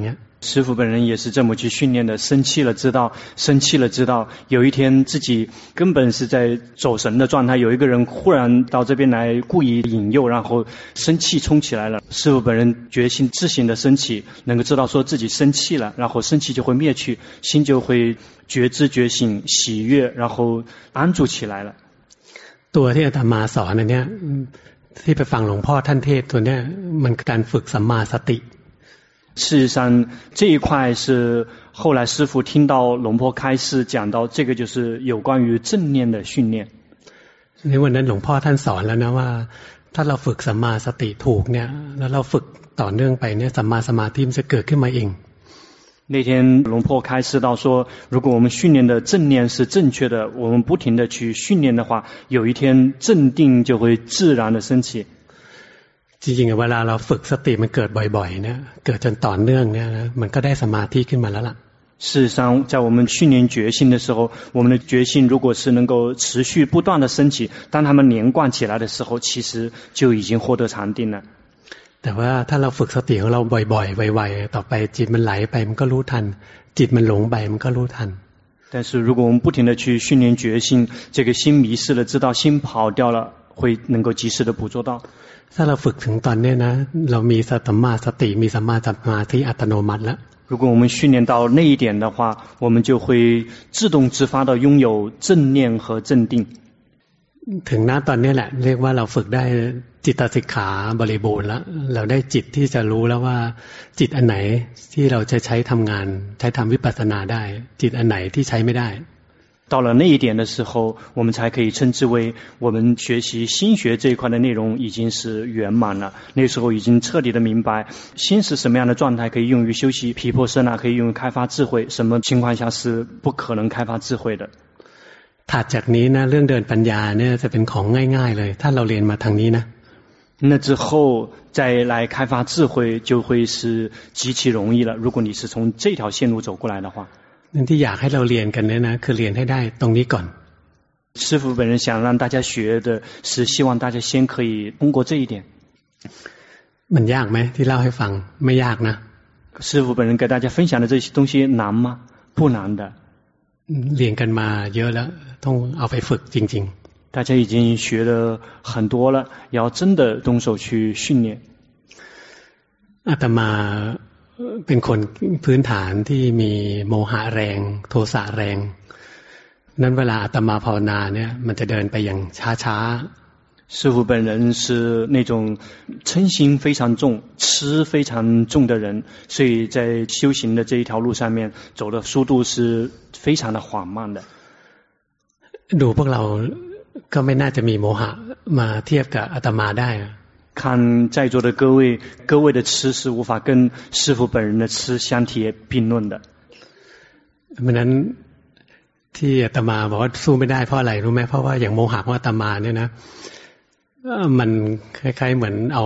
师父本人也是这么去训练的，生气了知道，生气了知道，有一天自己根本是在走神的状态，有一个人忽然到这边来故意引诱，然后生气冲起来了。师父本人觉性自行的升起，能够知道说自己生气了，然后生气就会灭去，心就会觉知觉醒喜悦，然后安住起来了。 ตัวที่อาตมาสอนอันเนี้ยที่ไปฟังหลวงพ่อท่านเทศตัวเนี้ยมันการฝึกสัมมาสติ事实上这一块是后来师父听到龙婆开示讲到，这个就是有关于正念的训练。 ในวันนั้นหลวงพ่อท่านสอนแล้วนะว่าถ้าเราฝึกสัมมาสติถูกเนี่ยแล้วเราฝึกต่อเนื่องไปเนี่ยสัมมาสมาธิมันจะเกิดขึ้นมาเอง那天龙婆开示到说，如果我们训练的正念是正确的，我们不停的去训练的话，有一天正定就会自然的升起。 จริงๆเวลาเราฝึกสติมันเกิดบ่อยๆเนี่ยเกิดจนต่อเนื่องเนี่ยมันก็ได้สมาธิขึ้นมาแล้วล่ะ事实上在我们训练觉性的时候，我们的觉性如果是能够持续不断的升起，当它们连贯起来的时候，其实就已经获得禅定了。 แต่ว่าถ้าเราฝึกสติของเราบ่อยๆไวๆต่อไปจิตมันไหลไปมันก็รู้ทันจิตมันหลงไปมันก็รู้ทัน但是如果我们不停的去训练觉性，这个心迷失了知道，心跑掉了会能够及时的捕捉到。 ถ้าเราฝึกถึงตอนนี้นะเรามีสัมมาสติมีสัมมาสมาธิอัตโนมัติแล้ว如果我们训练到那一点的话，我们就会自动自发的拥有正念和正定。 ถึงหน้าตอนนี้แหละเรียกว่าเราฝึกได้จิตสิกขาบริบูรณ์แล้วเราได้จิตที่จะรู้แล้วว่าจิตอันไหนที่เราจะใช้ทำงานใช้ทำวิปัสสนาได้จิตอันไหนที่ใช้ไม่ได้到了那一点的时候，我们才可以称之为我们学习心学这一块的内容已经是圆满了。那时候已经彻底的明白心是什么样的状态可以用于修习毗婆舍那，可以用于开发智慧，什么情况下是不可能开发智慧的。 ถัดจากนี้นะเรื่องเดินปัญญาเนี่ยจะเป็นของง่ายๆเลยถ้าเราเรียนมาทางนี้นะ那之后再来开发智慧就会是极其容易了，如果你是从这条线路走过来的话。 นั่นที่อยากให้เราเรียนกันเนี่ยนะคือเรียนให้ได้ตรงนี้ก่อน师父本人想让大家学的是希望大家先可以通过这一点。 มันยากไหมที่เล่าให้ฟังไม่ยากนะ师父本人给大家分享的这些东西难吗？不难的。 เรียนกันมาเยอะแล้วต้องเอาไปฝึกจริงๆ大家已经学了很多了，要真的动手去训练。 อาตมาเป็นคนพื้นฐานที่มีโมหะแรงโทสะแรงนั้นเวลาอาตมาภาวนาเนี่ยมันจะเดินไปอย่างช้าๆ师父本人是那种嗔心非常重痴非常重的人，所以在修行的这一条路上面走的速度是非常的缓慢的。 ดูพวกเราก็ไม่น่าจะมีโมหะมาเทียบกับอาตมาได้看在座的各位，各位的痴是无法跟师父本人的痴相提并论的。 เพราะนั้นที่อาตมาบอกว่าสู้ไม่ได้เพราะอะไรรู้ไหมเพราะว่าอย่างโมหะของอาตมาเนี่ยนะมันคล้ายๆเหมือนเอา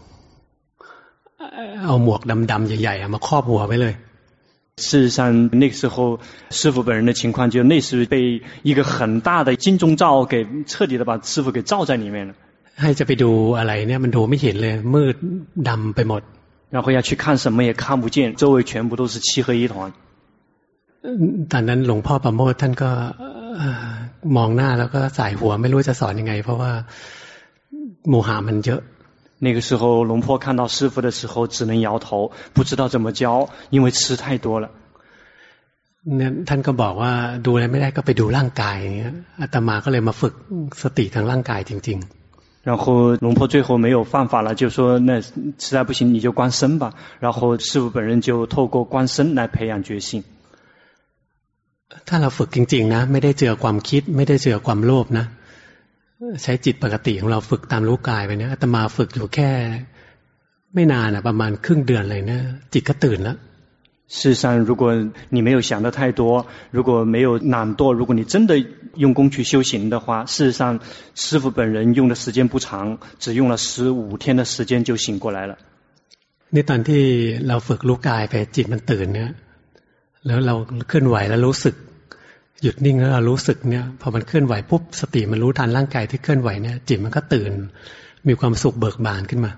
เอาหมวกดำๆใหญ่ๆมาครอบหัวไว้เลย事实上那个时候师父本人的情况就类似于被一个很大的金钟罩给彻底的把师父给罩在里面了。 ให้จะไปดูอะไรเนี่ยมันดูไม่เห็นเลยมืดดำไปหมด然后要去看什么也看不见，周围全部都是漆黑一团。 ตอนนั้นหลวงพ่อประโมทท่านก็มองหน้าแล้วก็สายหัวไม่รู้จะสอนยังไงเพราะว่าโมหะมันเยอะ那个时候龙婆看到师父的时候只能摇头，不知道怎么教，因为吃太多了。 เนี่ยท่านก็บอกว่าดูอะไรไม่ได้ก็ไปดูร่างกายอาตมาก็เลยมาฝึกสติทางร่างกายจริงๆ然后龙婆最后没有办法了，就说那实在不行你就观身吧，然后师父本人就透过观身来培养觉性。 ถ้าเราฝึกจริงๆนะไม่ได้เจอความคิดไม่ได้เจอความโลภนะใช้จิตปกติของเราฝึกตามรู้กายไปเนี่ยอาตมาฝึกอยู่แค่ไม่นานนะประมาณครึ่งเดือนเลยนะจิตก็ตื่นแล้ว事实上如果你没有想得太多，如果没有懒惰，如果你真的用功去修行的话，事实上师父本人用的时间不长，只用了十五天的时间就醒过来了。 นี่ตอนที่เราฝึกรู้กายไปจิตมันตื่นเนี่ยแล้วเราเคลื่อนไหวแล้วรู้สึกหยุดนิ่งแล้วเรารู้สึกเนี่ยพอมันเคลื่อนไหวปุ๊บสติมันรู้ทันร่างกายที่เคลื่อนไหวเนี่ยจิตมันก็ตื่นมีความสุขเบิกบานขึ้นมา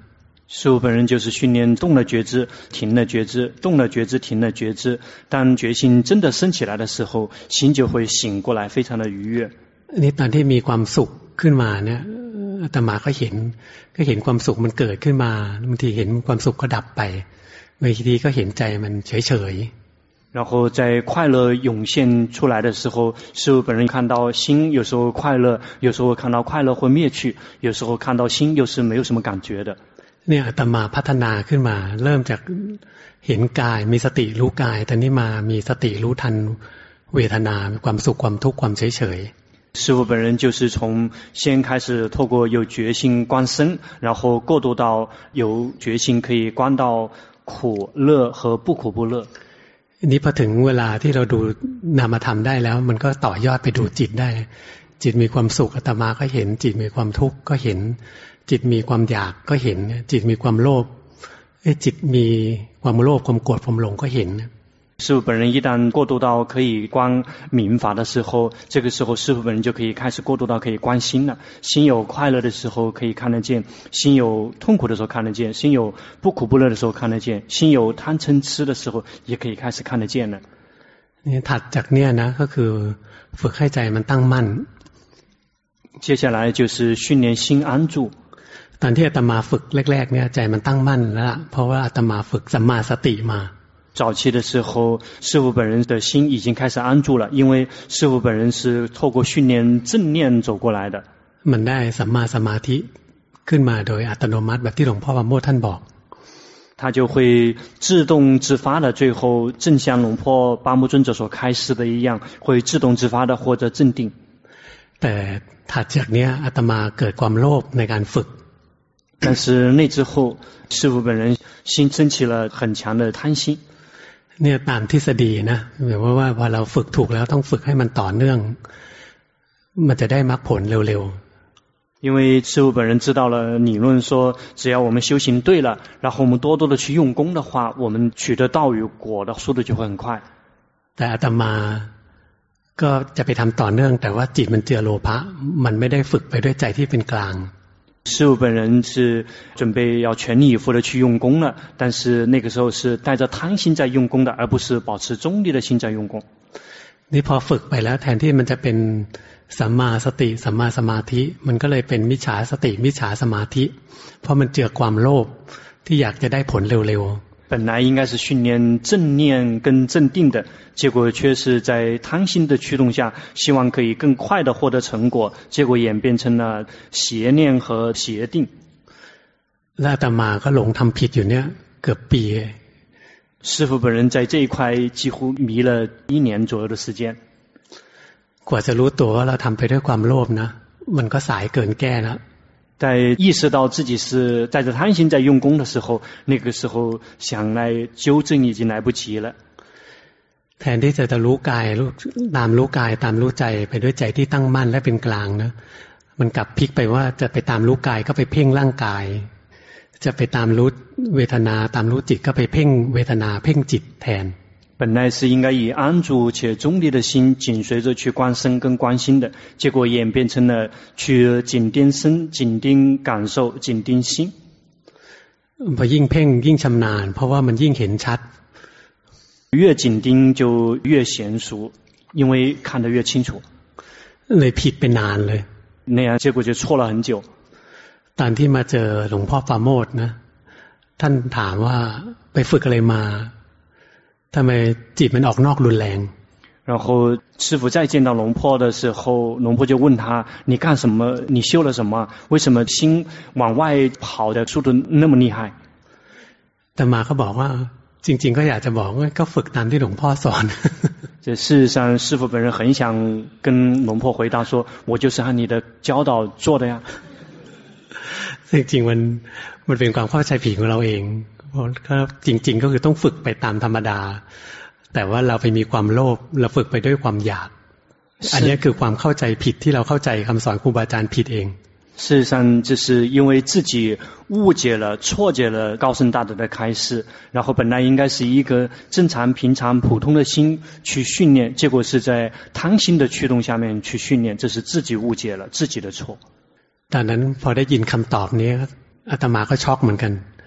师父本人就是训练动了觉知，停了觉知，动了觉知，停了觉知。当觉性真的升起来的时候，心就会醒过来，非常的愉悦。 นี่ตอนที่มีความสุขขึ้นมาเนี่ยอาตมาก็เห็นก็เห็นความสุขมันเกิดขึ้นมาบางทีเห็นความสุขก็ดับไปบางทีก็เห็นใจมันเฉยๆ然后在快乐涌现出来的时候，师父本人看到心有时候快乐，有时候看到快乐会灭去，有时候看到心又是没有什么感觉的。 เนี่ยอาตมาพัฒนาขึ้นมาเริ่มจากเห็นกายมีสติรู้กายตอนนี้มามีสติรู้ทันเวทนาความสุขความทุกข์ความเฉยๆ师父本人就是从先开始透过有觉性观身，然后过渡到有觉性可以观到苦乐和不苦不乐。 นี่พอถึงเวลาที่เราดูนามธรรมได้แล้วมันก็ต่อยอดไปดูจิตได้จิตมีความสุขอาตมาก็เห็นจิตมีความทุกข์ก็เห็นจิตมีความอยากก็เห็นจิตมีความโลภจิตมีความโลภความโกรธความหลงก็เห็น师父本人一旦过渡到可以观明法的时候，这个时候师父本人就可以开始过渡到可以观心了。心有快乐的时候可以看得见，心有痛苦的时候看得见，心有不苦不乐的时候看得见，心有贪嗔痴的时候也可以开始看得见了。 นี่ถัดจากเนี้ยนะก็คือฝึกให้ใจมันตั้งมั่น接下来就是训练心安住。 ตอนที่อาตมาฝึกแรกๆเนี่ยใจมันตั้งมั่นแล้วล่ะเพราะว่าอาตมาฝึกสัมมาสติมา早期的时候，师父本人的心已经开始安住了，因为师父本人是透过训练正念走过来的。 มันได้สัมมาสมาธิขึ้นมาโดยอัตโนมัติแบบที่หลวงพ่อปราโมทย์ท่านบอก他就会自动自发的，最后正像龙婆巴木尊者所开示的一样，会自动自发的获得镇定。 แต่ถัดจากเนี้ยอาตมาเกิดความโลภในการฝึก但是那之后，师父本人心升起了很强的贪心。 เนี่ยตามทฤษฎีนะหมายว่าว่าพอเราฝึกถูกแล้วต้องฝึกให้มันต่อเนื่องมันจะได้มรรคผลเร็วๆ因为师父本人知道了理论说，只要我们修行对了，然后我们多多的去用功的话，我们取得道与果的速度就会很快。 แต่อาตมาก็จะไปทำต่อเนื่องแต่ว่าจิตมันเจือโลภะมันไม่ได้ฝึกไปด้วยใจที่เป็นกลาง师父本人是准备要全力以赴的去用功了，但是那个时候是带着贪心在用功的，而不是保持中立的心在用功。 นี่พอฝึกไปแล้วแทนที่มันจะเป็นสัมมาสติสัมมาสมาธิมันก็เลยเป็นมิจฉาสติมิจฉาสมาธิเพราะมันเจือความโลภที่อยากจะได้ผลเร็วๆ本来应该是训练正念跟正定的，结果却是在贪心的驱动下，希望可以更快的获得成果，结果演变成了邪念和邪定。 แล้วอาตมาก็หลงทำผิดอยู่เนี่ยเกือบปี师父本人在这一块几乎迷了一年左右的时间。 กว่าจะรู้ตัวว่าเราทำไปด้วยความโลภนะมันก็สายเกินแก้แล้ว在意识到自己是带着贪心在用功的时候，那个时候想来纠正已经来不及了。 แทนที่จะรู้กายรู้ตามรู้กายตามรู้ใจไปด้วยใจที่ตั้งมั่นและเป็นกลางนะมันกลับพลิกไปว่าจะไปตามรู้กายก็ไปเพ่งร่างกายจะไปตามรู้เวทนาตามรู้จิตก็ไปเพ่งเวทนาเพ่งจิตแทน本来是应该以安住且中立的心紧随着去观身跟观心的，结果演变成了去紧盯身、紧盯感受、紧盯心。 พอยิ่งเพ่งยิ่งชำนาญเพราะว่ามันยิ่งเห็นชัด越紧盯就越娴熟，因为看得越清楚。 เลยผิดไปนานเลย那样结果就错了很久。 ตอนที่มาเจอหลวงพ่อปราโมทย์นะท่านถามว่าไปฝึกอะไรมาทำไมจิตมันออกนอกรุนแรง然后师父再见到龙婆的时候，龙婆就问他：“你干什么？你修了什么？为什么心往外跑的速度那么厉害？” แต่มาเขาบอกว่าจริงๆก็อยากจะบอกว่าก็ฝึกตามที่หลวงพ่อสอน这事实上师父本人很想跟龙婆回答说：“我就是按你的教导做的呀。” จริงๆมันมันเป็นความเข้าใจผิดของเราเองก็จริงๆก็คือต้องฝึกไปตามธรรมดาแต่ว่าเราไปมีความโลภเราฝึกไปด้วยความอยากอันนี้คือความเข้าใจผิดที่เราเข้าใจคำสอนครูบาอาจารย์ผิดเอง事实上这是因为自己误解了错解了高僧大德的开示，然后本来应该是一个正常平常普通的心去训练，结果是在贪心的驱动下面去训练，这是自己误解了自己的错。 ตอนนั้นพอได้ยินคำตอบนี้อาตมาก็ช็อกเหมือนกัน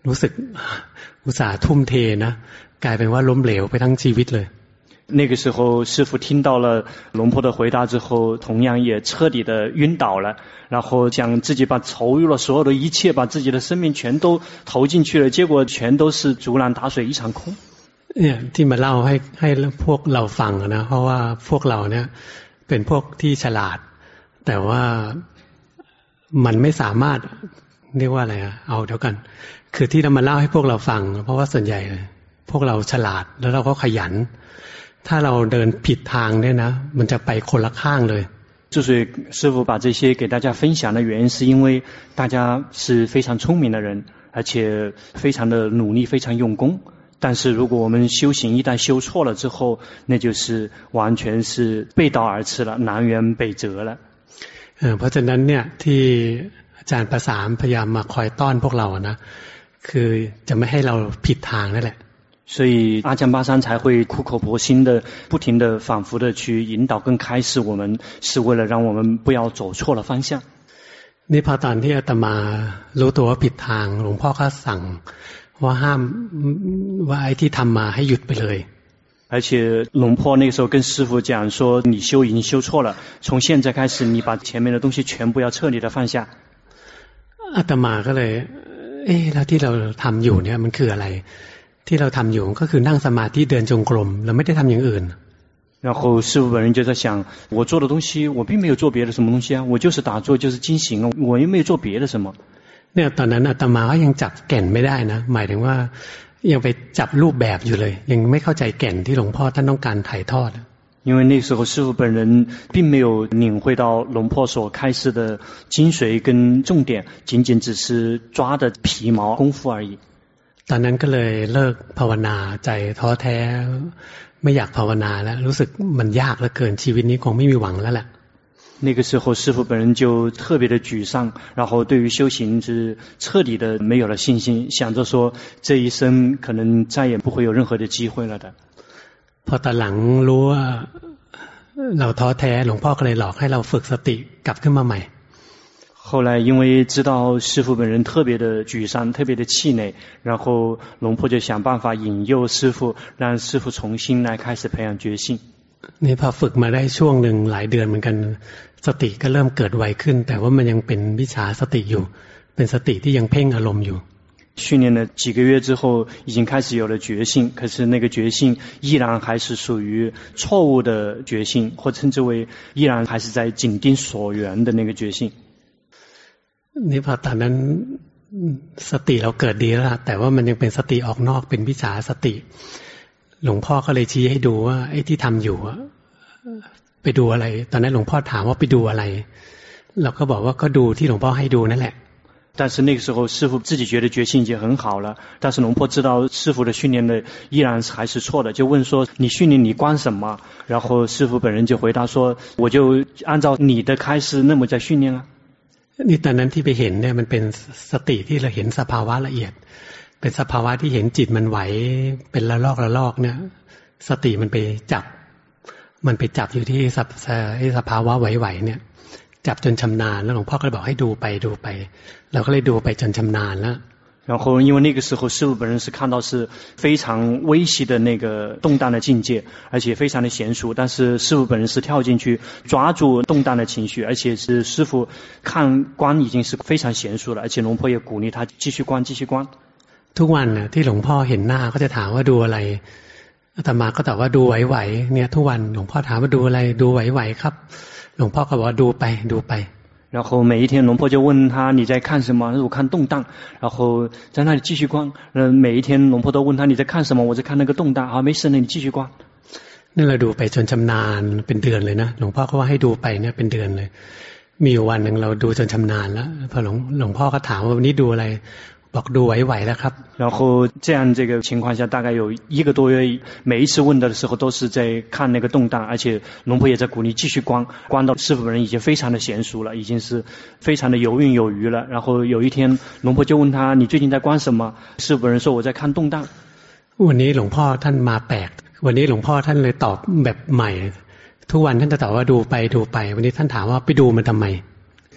รู้สึกอุตส่าห์ทุ่มเทนะกลายเป็นว่าล้มเหลวไปทั้งชีวิตเลย那个时候师父听到了龙婆的回答之后，同样也彻底的晕倒了，然后讲自己把投入了所有的一切，把自己的生命全都投进去了，结果全都是竹篮打水一场空。 เนี่ยที่มาเล่าให้ให้พวกเราฟังนะเพราะว่าพวกเราเนี่ยเป็นพวกที่ฉลาดแต่ว่ามันไม่สามารถเรียกว่าอะไรอะเอาเดี๋ยวกันคือที่เรามาเล่าให้พวกเราฟังเพราะว่าส่วนใหญ่พวกเราฉลาดแล้วเราก็ขยันถ้าเราเดินผิดทางเนี่ยนะมันจะไปคนละข้างเลย之所以师父把这些给大家分享的原因是因为大家是非常聪明的人而且非常的努力非常用功但是如果我们修行一旦修错了之后那就是完全是背道而驰了南辕北辙了เพราะฉะนั้นเนี่ยที่อาจารย์ประสานพยายามมาคอยต้อนพวกเรานะคือจะไม่ให้เราผิดทางนั่นแหละ所以阿江巴山才会苦口婆心的不停的反复的去引导跟开示我们是为了让我们不要走错了方向นี่พอตอนที่อาตมารู้ตัวว่าผิดทางหลวงพ่อก็สั่งว่าห้ามว่าไอ้ที่ทำมาให้หยุดไปเลย而且龙婆那个时候跟师父讲说你修已经修错了从现在开始你把前面的东西全部要彻底的放下อาตมาก็เลยเอ๊ะแล้วที่เราทำอยู่เนี่ยมันคืออะไรที่เราทำอยู่ก็คือนั่งสมาธิเดินจงกรมเราไม่ได้ทำอย่างอื่น然后师父本人就在想我做的东西我并没有做别的什么东西啊我就是打坐就是精行我又没有做别的什么เนี่ยตอนนั้นอาตมาก็ยังจับแก่นไม่ได้นะหมายถึงว่ายังไปจับรูปแบบอยู่เลยยังไม่เข้าใจแก่นที่หลวงพ่อท่านต้องการถ่ายทอด因为那时候师父本人并没有领会到龙婆所开示的精髓跟重点仅仅只是抓的皮毛功夫而已ตอนนั้นก็เลยเลิกภาวนาใจท้อแท้ไม่อยากภาวนาแล้วรู้สึกมันยากเหลือเกินชีวิตนี้คงไม่มีหวังแล้วแหละ那个时候师父本人就特别的沮丧然后对于修行是彻底的没有了信心想着说这一生可能再也不会有任何的机会了的พอตอนหลังรู้ว่าเราท้อแท้หลวงพ่อก็เลยหลอกให้เราฝึกสติกลับขึ้นมาใหม่后来因为知道师父本人特别的沮丧特别的气馁然后龙婆就想办法引诱师父让师父重新来开始培养决心นี่พอฝึกมาได้ช่วงหนึ่งหลายเดือนเหมือนกันสติก็เริ่มเกิดไวขึ้นแต่ว่ามันยังเป็นวิชาสติอยู่เป็นสติที่ยังเพ่งอารมณ์อยู่训练了几个月之后已经开始有了决心可是那个决心依然还是属于错误的决心或称之为依然还是在紧盯所缘的那个决心นี่พอตอนนั้นสติเราเกิดดีแล้วแต่ว่ามันยังเป็นสติออกนอกเป็นวิชาสติหลวงพ่อก็เลยชี้ให้ดูว่าไอ้ที่ทำอยู่ไปดูอะไรตอนนั้นหลวงพ่อถามว่าไปดูอะไรเราก็บอกว่าก็ดูที่หลวงพ่อให้ดูนั่นแหละ但是那个时候师父自己觉得决心已经很好了但是龙婆知道师父的训练的依然还是错的就问说你训练你观什么然后师父本人就回答说我就按照你的开示那么在训练啊นี่ตอนนั้นที่ไปเห็นเนี่ยมันเป็นสติที่เราเห็นสภาวะละเอียดเป็นสภาวะที่เห็นจิตมันไหวเป็นละลอกละลอกเนี่ยสติมันไปจับมันไปจับอยู่ที่สภาวะไหวๆเนี่ยจับจนชำนาญแล้วหลวงพ่อก็เลยบอกให้ดูไปดูไปเราก็เลยดูไปจนชำนาญแล้ว然后因为那个时候师父本人是看到是非常微细的那个动荡的境界而且非常的娴熟但是师父本人是跳进去抓住动荡的情绪而且是师父看观已经是非常娴熟了而且龙婆也鼓励他继续观继续观ทุกวันน่ะที่หลวงพ่อเห็นหน้าก็จะถามว่าดูอะไรอาตมาก็ตอบว่าดูไหวๆเนี่ยทุกวันหลวงพ่อถามว่าดูอะไรดูไหวๆครับหลวงพ่อก็บอกว่าดูไปดูไป然后每一天龙婆就问他你在看什么我看动荡然后在那里继续观每一天龙婆都问他你在看什么我在看那个动荡好没事那你继续观นี่เราดูไปจนชำนาญเป็นเดือนเลยนะหลวงพ่อก็ว่าให้ดูไปเนี่ยเป็นเดือนเลยมีอยู่วันนึงเราดูจนชำนาญแล้วพอหลวงหลวงพ่อก็ถามว่าวันนี้ดูอะไรบอกดูไหวๆแล้วครับ然后这样这个情况下大概有一个多月每一次问的时候都是在看那个动荡而且龙婆也在鼓励继续观观到师父本人已经非常的娴熟了已经是非常的有韵有余了然后有一天龙婆就问他你最近在观什么师父本人说我在看动荡วันนี้หลวงพ่อท่านมาแปลกวันนี้หลวงพ่อท่านเลยตอบแบบใหม่ทุกวันท่านจะตอบว่าดูไปดูไปวันนี้ท่านถามว่าไปดูมันทำไม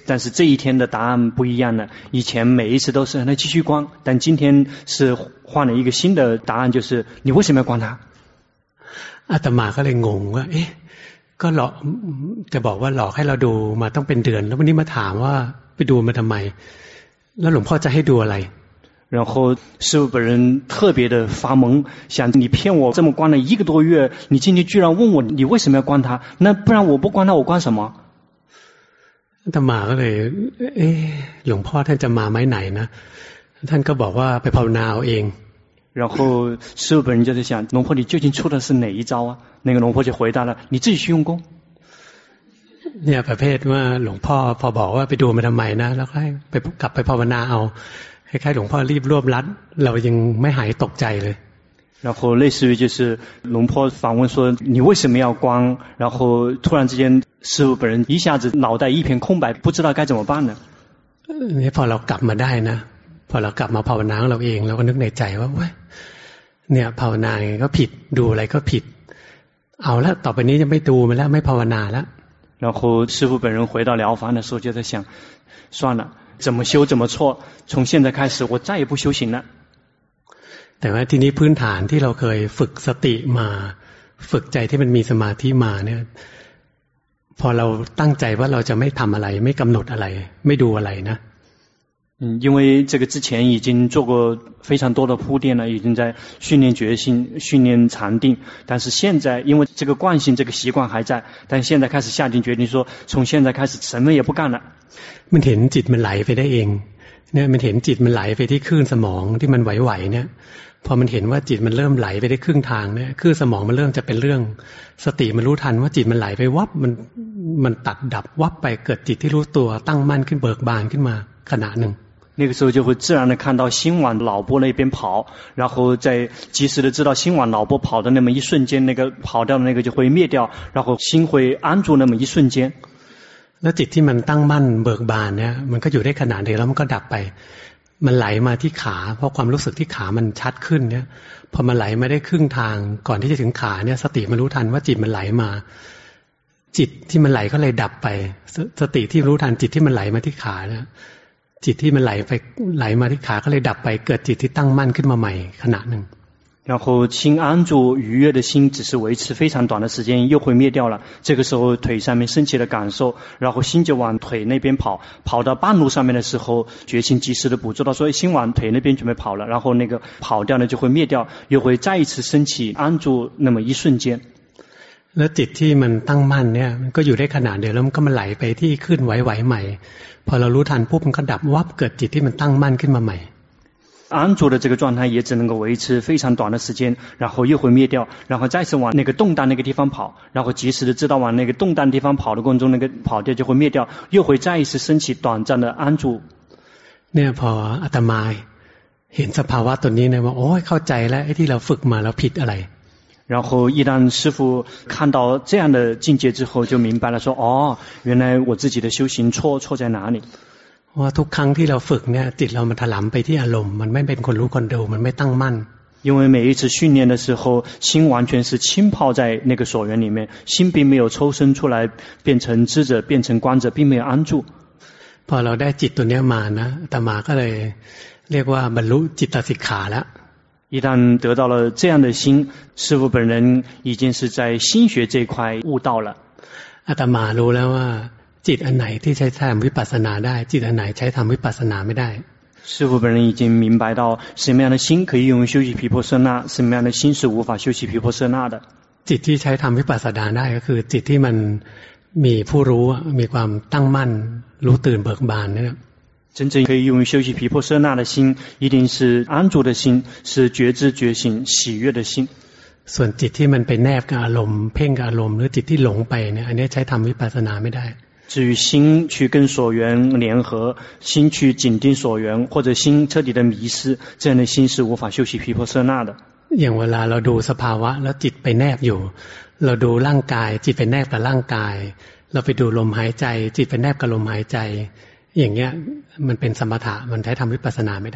但是这一天的答案不一样了。以前每一次都是那继续观，但今天是换了一个新的答案，就是你为什么要观它？ อาตมาก็เลยงงว่าเอ๊ะก็หลอกจะบอกว่าหลอกให้เราดูมาต้องเป็นเดือนแล้ววันนี้มาถามว่าไปดูมาทำไมแล้วหลวงพ่อจะให้ดูอะไร然后师父本人特别的发懵，想你骗我这么观了一个多月，你今天居然问我你为什么要观它？那不然我不观它我观什么？ อาตมาก็เลยเอ๊ะหลวงพ่อท่านจะมาไหมไหนนะท่านก็บอกว่าไปภาวนาเอาเอง然后师父本人就在想，龙婆你究竟出的是哪一招啊？那个龙婆就回答了，你自己去用功。 เนี่ยประเภทว่าหลวงพ่อพอบอกว่าไปดูมาทำไมนะแล้วให้ไปกลับไปภาวนาเอาคล้ายๆหลวงพ่อรีบรวบรัดเรายังไม่หายตกใจเลย然后类似于就是龙婆反问说你为什么要观，然后突然之间师父本人一下子脑袋一片空白，不知道该怎么办呢。 นี่พอเรากลับมาได้นะพอเรากลับมาภาวนาของเราเองเราก็นึกในใจว่าเว้ยเนี่ยภาวนาไงก็ผิดดูอะไรก็ผิดเอาละต่อไปนี้จะไม่ดูมันแล้วไม่ภาวนาแล้ว然后师父本人回到疗房的时候就在想，算了，怎么修怎么错，从现在开始我再也不修行了。 แต่ว่าทีนี้พื้นฐานที่เราเคยฝึกสติมาฝึกใจที่มันมีสมาธิมาเนี่ยพอเราตั้งใจว่าเราจะไม่ทำอะไรไม่กำหนดอะไรไม่ดูอะไรนะ嗯，因为这个之前已经做过非常多的铺垫了，已经在训练决心、训练禅定，但是现在因为这个惯性、这个习惯还在，但现在开始下定决定说，从现在开始什么也不干了。 มันเห็นจิตมันไหลไปได้เองเนี่ยมันเห็นจิตมันไหลไปที่คลื่นสมองที่มันไหวๆเนี่ยพอมันเห็นว่าจิตมันเริ่มไหลไปได้ครึ่งทางเนี่ยคลื่นสมองมันเริ่มจะเป็นเรื่องสติมันรู้ทันว่าจิตมันไหลไปวับมันมันตัดดับวับไปเกิดจิตที่รู้ตัวตั้งมั่นขึ้นเบิกบานขึ้นมาขณะหนึ่ง那个时候就会自然的看到心往脑波那边跑，然后再及时的知道心往脑波跑的那么一瞬间，那个跑掉的那个就会灭掉，然后心会安住那么一瞬间。 แล้วจิตที่มันตั้งมั่นเบิกบานเนี่ยมันก็อยู่ได้ขนาดเดียวแล้วมันก็ดับไปมันไหลมาที่ขาเพราะความรู้สึกที่ขามันชัดขึ้นเนี่ยพอมันไหลมาได้ครึ่งทางก่อนที่จะถึงขาเนี่ยสติมันรู้ทันว่าจิตมันไหลมาจิตที่มันไหลก็เลยดับไปสติที่รู้ทันจิตที่มันไหลมาที่ขาเนี่ยจิตที่มันไหลไปไหลมาที่ขาก็เลยดับไปเกิดจิตที่ตั้งมั่นขึ้นมาใหม่ขณะหนึ่ง然后心安住愉悦的心只是维持非常短的时间又会灭掉了，这个时候腿上面升起了感受，然后心就往腿那边跑，跑到半路上面的时候决心及时的捕捉到，所以心往腿那边准备跑了，然后那个跑掉呢就会灭掉，又会再一次升起安住那么一瞬间。 แล้วจิตที่มันตั้งมั่นเนี่ยมันก็อยู่ได้ขนาดเดียวแล้วมันก็มันไหลไปที่ขึ้นไหวๆใหม่พอเรารู้ทันปุ๊บมันก็ดับวับเกิดจิตที่มันตั้งมั่นขึ้นมาใหม่安住的这个状态也只能够维持非常短的时间，然后又会灭掉，然后再次往那个动荡那个地方跑，然后及时的知道往那个动荡地方跑的过程中那个跑掉就会灭掉，又会再一次升起短暂的安住。 เนี่ยพออาตมาเห็นสภาวะตัวนี้เนี่ยว่าโอ้ยเข้าใจแล้วไอ้ที่เราฝึกมาเราผิดอะไร然后一旦师父看到这样的境界之后就明白了说哦原来我自己的修行错错在哪里ว่าทุกครั้งที่เราฝึกเนี่ยจิตเรามันถลำไปที่อารมณ์มันไม่เป็นคนรู้คนดูมันไม่ตั้งมั่น因为每一次训练的时候心完全是浸泡在那个所缘里面，心并没有抽身出来变成知者变成观者并没有安住。 พอเราได้จิตตัวนี้มานะอาตมาก็เลยเรียกว่าบรรลุจิตสิกขาแล้ว一旦得到了这样的心，师父本人已经是在心学这一块悟到了。 อาตมารู้แล้วว่าจิตอันไหนที่ใช้ทำวิปัสสนาได้จิตอันไหนใช้ทำวิปัสสนาไม่ได้师父本人已经明白到什么样的心可以用于修习毗婆舍那，什么样的心是无法修习毗婆舍那的。 จิตที่ใช้ทำวิปัสสนาได้ก็คือจิตที่มันมีผู้รู้มีความตั้งมั่นรู้ตื่นเบิกบานเนี่ย真正可以用于修习毗婆舍那的心一定是安住的心，是觉知觉醒喜悦的心。 ส่วนจิตที่มันไปแนบกับอารมณ์เพ่งกับอารมณ์หรือจิตที่หลงไปเนี่ยอันนี้ใช้ทำวิปัสสนาไม่ได้至于心去跟所缘联合，心去紧盯所缘，或者心彻底的迷失，这样的心是无法修习毗婆舍那的。 อย่างเวลาเราดูสภาวะแล้วจิตไปแนบอยู่เราดูร่างกายจิตไปแนบกับร่างกายเราไปดูลมหายใจจิตไปแนบกับลมหายใจอย่างเงี้ยมันเป็นสมถะมันใช้ทำวิปัสสนาไม่ได้比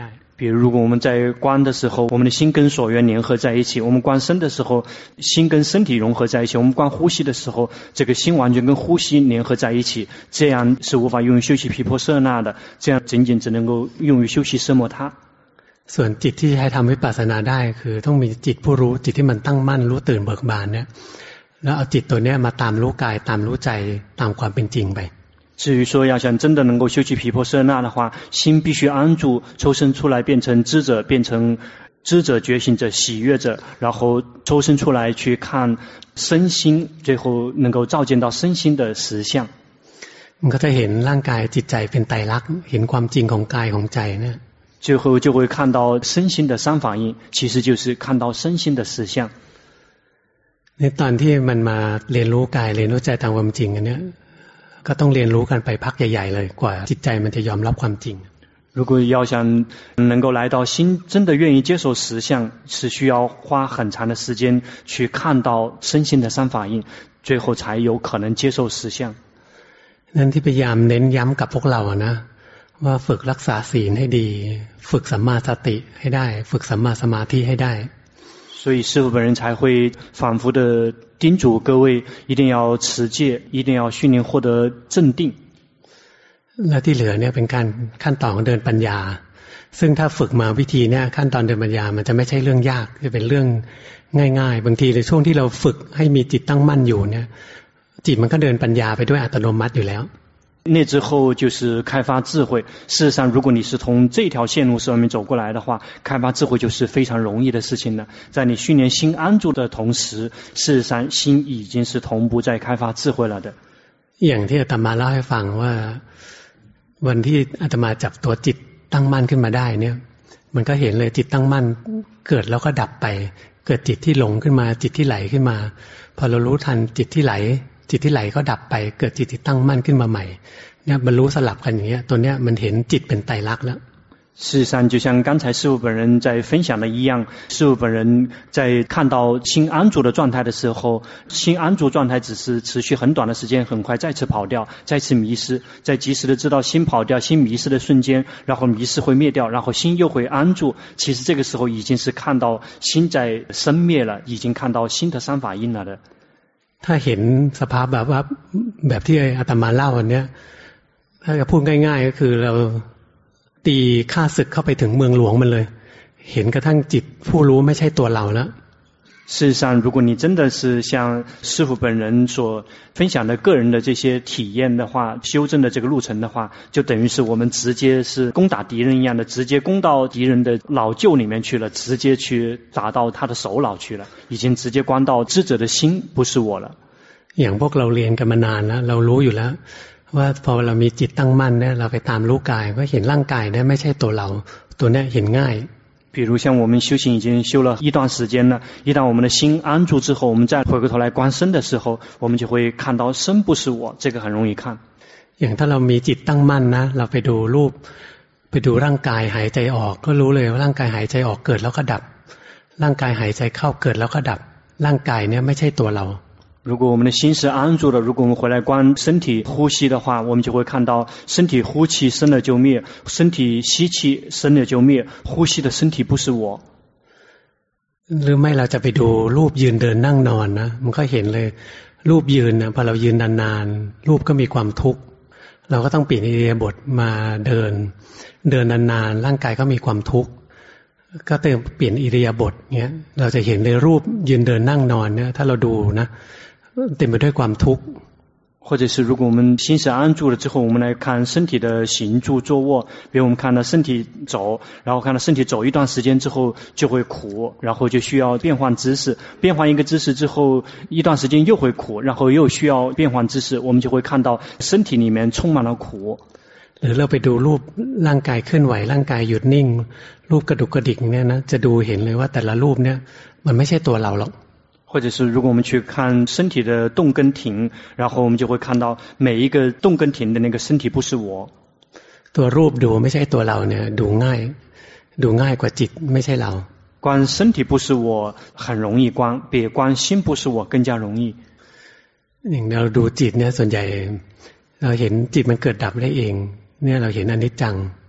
比如如果我们在观的时候，我们的心跟所缘联合在一起，我们观身的时候心跟身体融合在一起，我们观呼吸的时候这个心完全跟呼吸联合在一起，这样是无法用于修习毗婆舍那的，这样仅仅只能够用于修习奢摩他。 ส่วนจิตที่จะให้ทำวิปัสสนาได้คือต้องมีจิตผู้รู้จิตที่มันตั้งมั่นรู้ตื่นเบิกบานเนี่ยแล้วเอาจิตตัวเนี้ยมาตามรู้กายตามรู้ใจตามความเป็นจริงไป至于说要想真的能够修习毗婆舍那的话，心必须安住，抽身出来变成知者，变成知者觉醒者喜悦者，然后抽身出来去看身心，最后能够照见到身心的实相。 มันก็จะเห็นร่างกายจิตใจเป็นไตรลักษณ์เห็นความจริงของกายของใจเนี่ย最后就会看到身心的三法印，其实就是看到身心的实相。 ในตอนที่มันมาเรียนรู้กายเรียนรู้ใจตามความจริงอันเนี้ยก็ต้องเรียนรู้กันไปพักใหญ่ๆเลยกว่าจิตใจมันจะยอมรับความจริง如果要想能够来到心真的愿意接受实相，是需要花很长的时间去看到身心的三法印，最后才有可能接受实相。 นั่นที่พยายามเน้นย้ำกับพวกเราอะนะว่าฝึกรักษาศีลให้ดีฝึกสัมมาสติให้ได้ฝึกสัมมาสมาธิให้ได้所以师父本人才会反复的叮嘱各位一定要持戒，一定要训练获得镇定。 และที่เหลือเนี่ยเป็นการขั้นตอนของเดินปัญญาซึ่งถ้าฝึกมาวิธีเนี่ยขั้นตอนเดินปัญญามันจะไม่ใช่เรื่องยากจะเป็นเรื่องง่ายๆบางทีในช่วงที่เราฝึกให้มีจิตตั้งมั่นอยู่เนี่ยจิตมันก็เดินปัญญาไปด้วยอัตโนมัติอยู่แล้ว那之后就是开发智慧。事实上，如果你是从这条线路上面走过来的话，开发智慧就是非常容易的事情了。在你训练心安住的同时，事实上心已经是同步在开发智慧了的。 อย่างที่อาตมาเล่าให้ฟังว่าวันที่อาตมาจับตัวจิตตั้งมั่นขึ้นมาได้เนี่ยมันก็เห็นเลยจิตตั้งมั่นเกิดแล้วก็ดับไปเกิดจิตที่หลงขึ้นมาจิตที่ไหลขึ้นมาพอเรารู้ทันจิตที่ไหลจิตที่ไหลก็ดับไปเกิดจิตที่ตั้งมั่นขึ้นมาใหม่เนี่ยบรรลุสลับกันอย่างเงี้ยตัวเนี้ยมันเห็นจิตเป็นไตรลักษณ์แล้ว事实上就像刚才师父本人在分享的一样，师父本人在看到心安住的状态的时候，心安住状态只是持续很短的时间，很快再次跑掉，再次迷失，在及时的知道心跑掉心迷失的瞬间，然后迷失会灭掉，然后心又会安住，其实这个时候已经是看到心在生灭了，已经看到心的三法印了的。 ถ้าเห็นสภาพแบบว่าแบบที่อาตมาเล่าวันนี้ถ้าจะพูดง่ายๆก็คือเราตีข้าศึกเข้าไปถึงเมืองหลวงมันเลยเห็นกระทั่งจิตผู้รู้ไม่ใช่ตัวเราแล้ว事实上，如果你真的是像师父本人所分享的个人的这些体验的话，修正的这个路程的话，就等于是我们直接是攻打敌人一样的，直接攻到敌人的老臼里面去了，直接去打到他的首脑去了，已经直接关到知者的心不是我了。 อย่างพวกเราเรียนกันมานานแล้วเรารู้อยู่แล้วว่าพอเรามีจิตตั้งมั่นเนี่ยเราไปตามรู้กายก็เห็นร่างกายเนี่ยไม่ใช่ตัวเราตัวเนี้ยเห็นง่าย比如像我们修行已经修了一段时间了，一旦我们的心安住之后，我们再回过头来观身的时候，我们就会看到身不是我，这个很容易看。 อย่างถ้าเรามีจิตตั้งมั่นนะเราไปดูรูปไปดูร่างกายหายใจออกก็รู้เลยว่าร่างกายหายใจออกเกิดแล้วก็ดับร่างกายหายใจเข้าเกิดแล้วก็ดับร่างกายเนี่ยไม่ใช่ตัวเรา如果我们的心是安住的，如果我们回来观身体呼吸的话，我们就会看到身体呼气生了就灭，身体吸气生了就灭，呼吸的身体不是我。 หรือไม่เราจะไปดูรูปยืนเดินนั่งนอนนะมันก็เห็นเลยรูปยืนนะพอเรายืนนานๆรูปก็มีความทุกข์เราก็ต้องเปลี่ยนอิริยาบถมาเดินเดินนานๆร่างกายก็มีความทุกข์ก็เติมเปลี่ยนอิริยาบถเงี้ยเราจะเห็นเลยรูปยืนเดินนั่งนอนเนี่ยถ้าเราดูนะเต็มไปด้วยความทุกข์或者是如果我们心是安住了之后，我们来看身体的行住坐卧，比如我们看到身体走，然后看到身体走一段时间之后就会苦，然后就需要变换姿势，变换一个姿势之后一段时间又会苦，然后又需要变换姿势，我们就会看到身体里面充满了苦。 หรือเราไปดูรูปร่างกายเคลื่อนไหวร่างกายหยุดนิ่งรูปกระดุกกระดิกเนี่ยนะจะดูเห็นเลยว่าแต่ละรูปเนี่ยมันไม่ใช่ตัวเราหรอก或者是如果我们去看身体的动跟停，然后我们就会看到每一个动跟停的那个身体不是我。 ตัวรูปดูไม่ใช่ตัวเราเนี่ยดูง่ายดูง่ายกว่าจิตไม่ใช่เรา观身体不是我很容易观，比观心不是我更加容易。 อย่างเราดูจิตเนี่ยส่วนใหญ่เราเห็นจิตมันเกิดดับได้เองเนี่ยเราเห็นอนิจจัง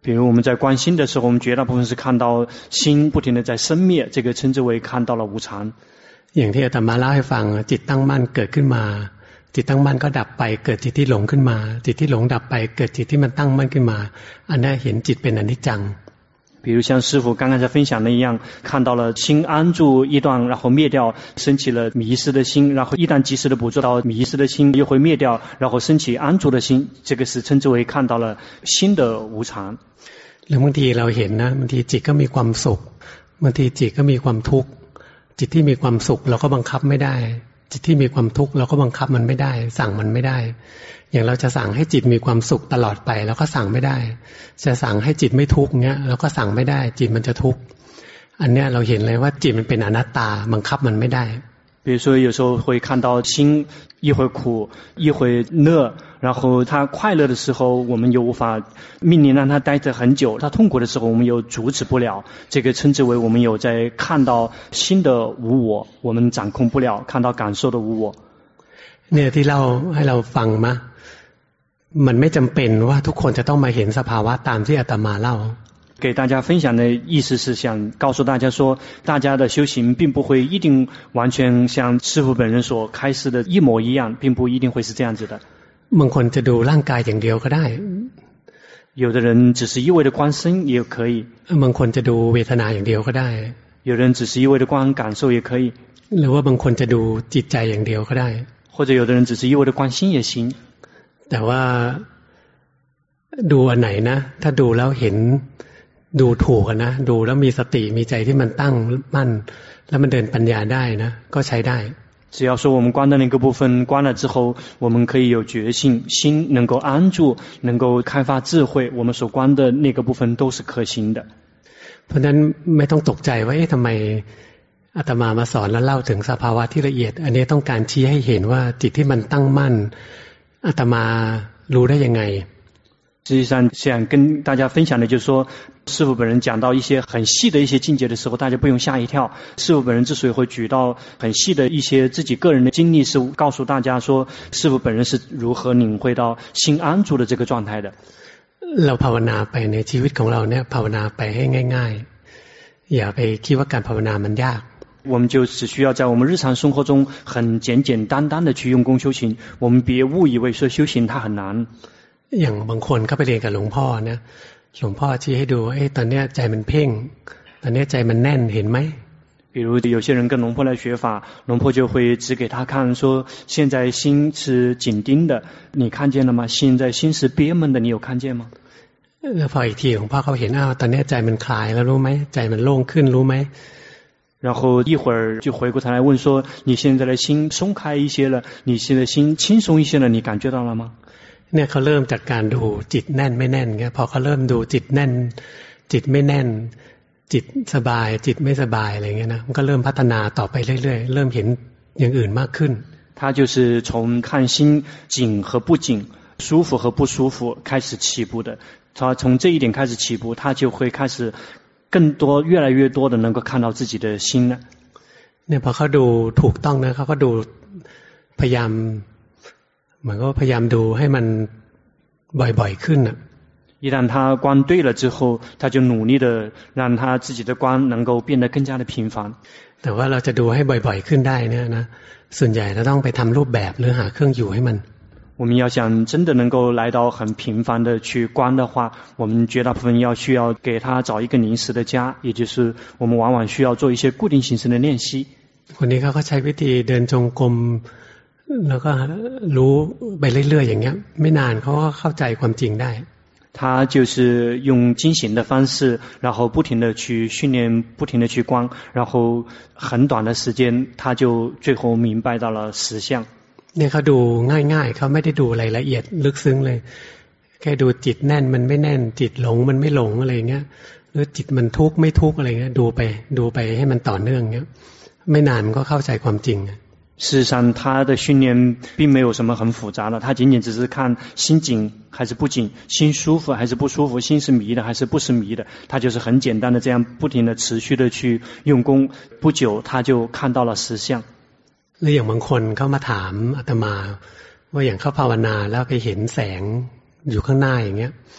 比如我们在观心的时候，我们绝大部分是看到心不停地在生灭，这个称之为看到了无常。 อย่างที่อาตมาเล่าให้ฟังจิตตั้งมั่นเกิดขึ้นมาจิตตั้งมั่นก็ดับไปเกิดจิตที่หลงขึ้นมาจิตที่หลงดับไปเกิดจิตที่มันตั้งมั่นขึ้นมาอันนั้นเห็นจิตเป็นอนิจจัง比如像师父刚刚才分享的一样，看到了心安住一段，然后灭掉，升起了迷失的心，然后一旦及时的捕捉到迷失的心，又会灭掉，然后升起安住的心，这个是称之为看到了心的无常。 แล้วบางทีเราเห็นนะบางทีจิตก็มีความสุขบางทีจิตก็มีความทุกข์จิตที่มีความสุขเราก็บังคับไม่ได้จิตที่มีความทุกข์เราก็บังคับมันไม่ได้สั่งมันไม่ได้อย่างเราจะสั่งให้จิตมีความสุขตลอดไปเราก็สั่งไม่ได้จะสั่งให้จิตไม่ทุกข์เงี้ยเราก็สั่งไม่ได้จิตมันจะทุกข์อันเนี้ยเราเห็นเลยว่าจิตมันเป็นอนัตตาบังคับมันไม่ได้比如说有时候会看到心一会苦一会乐，然后他快乐的时候我们又无法命令让他待着很久，他痛苦的时候我们又阻止不了，这个称之为我们有在看到心的无我，我们掌控不了，看到感受的无我。 เนี่ยที่เราให้เราฟังมามันไม่จำเป็นว่าทุกคนจะต้องมาเห็นสภาวะตามที่อาตมาเล่า给大家分享的意思是想告诉大家说，大家的修行并不会一定完全像师父本人所开示的一模一样，并不一定会是这样子的。 บางคนจะดูร่างกายอย่างเดียวก็ได้有的人只是一味的观身也可以， บางคนจะดูเวทนาอย่างเดียวก็ได้有人只是一味的观感受也可以， หรือว่าบางคนจะดูจิตใจอย่างเดียวก็ได้或者有的人只是一味的观心也行。 แต่ว่าดูอันไหนนะถ้าดูแล้วเห็นดูถูกนะดูแล้วมีสติมีใจที่มันตั้งมั่นแล้วมันเดินปัญญาได้นะก็ใช้ได้只要说我们观的那个部分观了之后，我们可以有觉性，心能够安住，能够开发智慧，我们所观的那个部分都是可行的。 เพราะฉะนั้นไม่ต้องตกใจว่าเอ๊ะทำไมอาตมามาสอนแล้วเล่าถึงสภาวะที่ละเอียดอันนี้ต้องการชี้ให้เห็นว่าจิตที่มันตั้งมั่นอาตมารู้ได้ยังไง实际上想跟大家分享的就是说，师父本人讲到一些很细的一些境界的时候，大家不用吓一跳。师父本人之所以会举到很细的一些自己个人的经历，是告诉大家说师父本人是如何领会到心安住的这个状态的。 เราภาวนาไปในชีวิตของเราเนี่ยภาวนาไปให้ง่ายๆอย่าไปคิดว่าการภาวนามันยาก我们就只需要在我们日常生活中很简简单单的去用功修行，我们别误以为说修行它很难。 อย่างบางคนเข้าไปเรียนกับหลวงพ่อนะหลวงพ่อชี้ให้ดูเอ้ตอนนี้ใจมันเพ่งตอนนี้ใจมันแน่นเห็นไหม比如有些人跟龙婆来学法，龙婆就会指给他看说，现在心是紧盯的，你看见了吗？现在心是憋闷的，你有看见吗？ แล้วพออีกทีหลวงพ่อเขาเห็นอ้าวตอนนี้ใจมันคลายแล้วรู้ไหมใจมันโล่งขึ้นรู้ไหม然后一会儿就回过头来问说，你现在的心松开一些了，你现在心轻松一些了，你感觉到了吗？ เนี่ยเขาเริ่มจากการดูจิตแน่นไม่แน่นเงี้ยพอเขาเริ่มดูจิตแน่นจิตไม่แน่นจิตสบายจิตไม่สบายอะไรเงี้ยนะมันก็เริ่มพัฒนาต่อไปเรื่อยๆเริ่มเห็นอย่างอื่นมากขึ้น他就是从看心紧和不紧舒服和不舒服开始起步的，他从这一点开始起步，他就会开始更多越来越多的能够看到自己的心了。 เนี่ยพอเขาดูถูกต้องนะเขาก็ดูพยายามเหมือนก็พยายามดูให้มันบ่อยๆขึ้นน่ะ一旦他观对了之后，他就努力的让他自己的观能够变得更加的频繁。 แต่ว่าเราจะดูให้บ่อยๆขึ้นได้เนี่ยนะส่วนใหญ่เราต้องไปทำรูปแบบหรือหาเครื่องอยู่ให้มัน我们要想真的能够来到很频繁的去观的话，我们绝大部分要需要给他找一个临时的家，也就是我们往往需要做一些固定形式的练习。 คนนี้เขาก็ใช้วิธีเดินจงกรมแล้วก็รู้ไปเรื่อยๆอย่างเงี้ยไม่นานเขาก็เข้าใจความจริงได้他就是用精行的方式，然后不停的去训练，不停的去观，然后很短的时间他就最后明白到了实相。 เนี่ยเขาดูง่ายๆเขาไม่ได้ดูรายละเอียดลึกซึ้งเลยแค่ดูจิตแน่นมันไม่แน่นจิตหลงมันไม่หลงอะไรเงี้ยหรือจิตมันทุกข์ไม่ทุกข์อะไรเงี้ยดูไปดูไปให้มันต่อเนื่องเงี้ยไม่นานมันก็เข้าใจความจริง事实上他的训练并没有什么很复杂的，他仅仅只是看心紧还是不紧，心舒服还是不舒服，心是迷的还是不是迷的，他就是很简单的这样不停的持续的去用功，不久他就看到了实相。 หรืออย่างบางคนเข้ามาถามอาตมาว่าอย่างเขาภาวนาแล้วไปเห็นแสงอยู่ข้างหน้าอย่างเงี้ย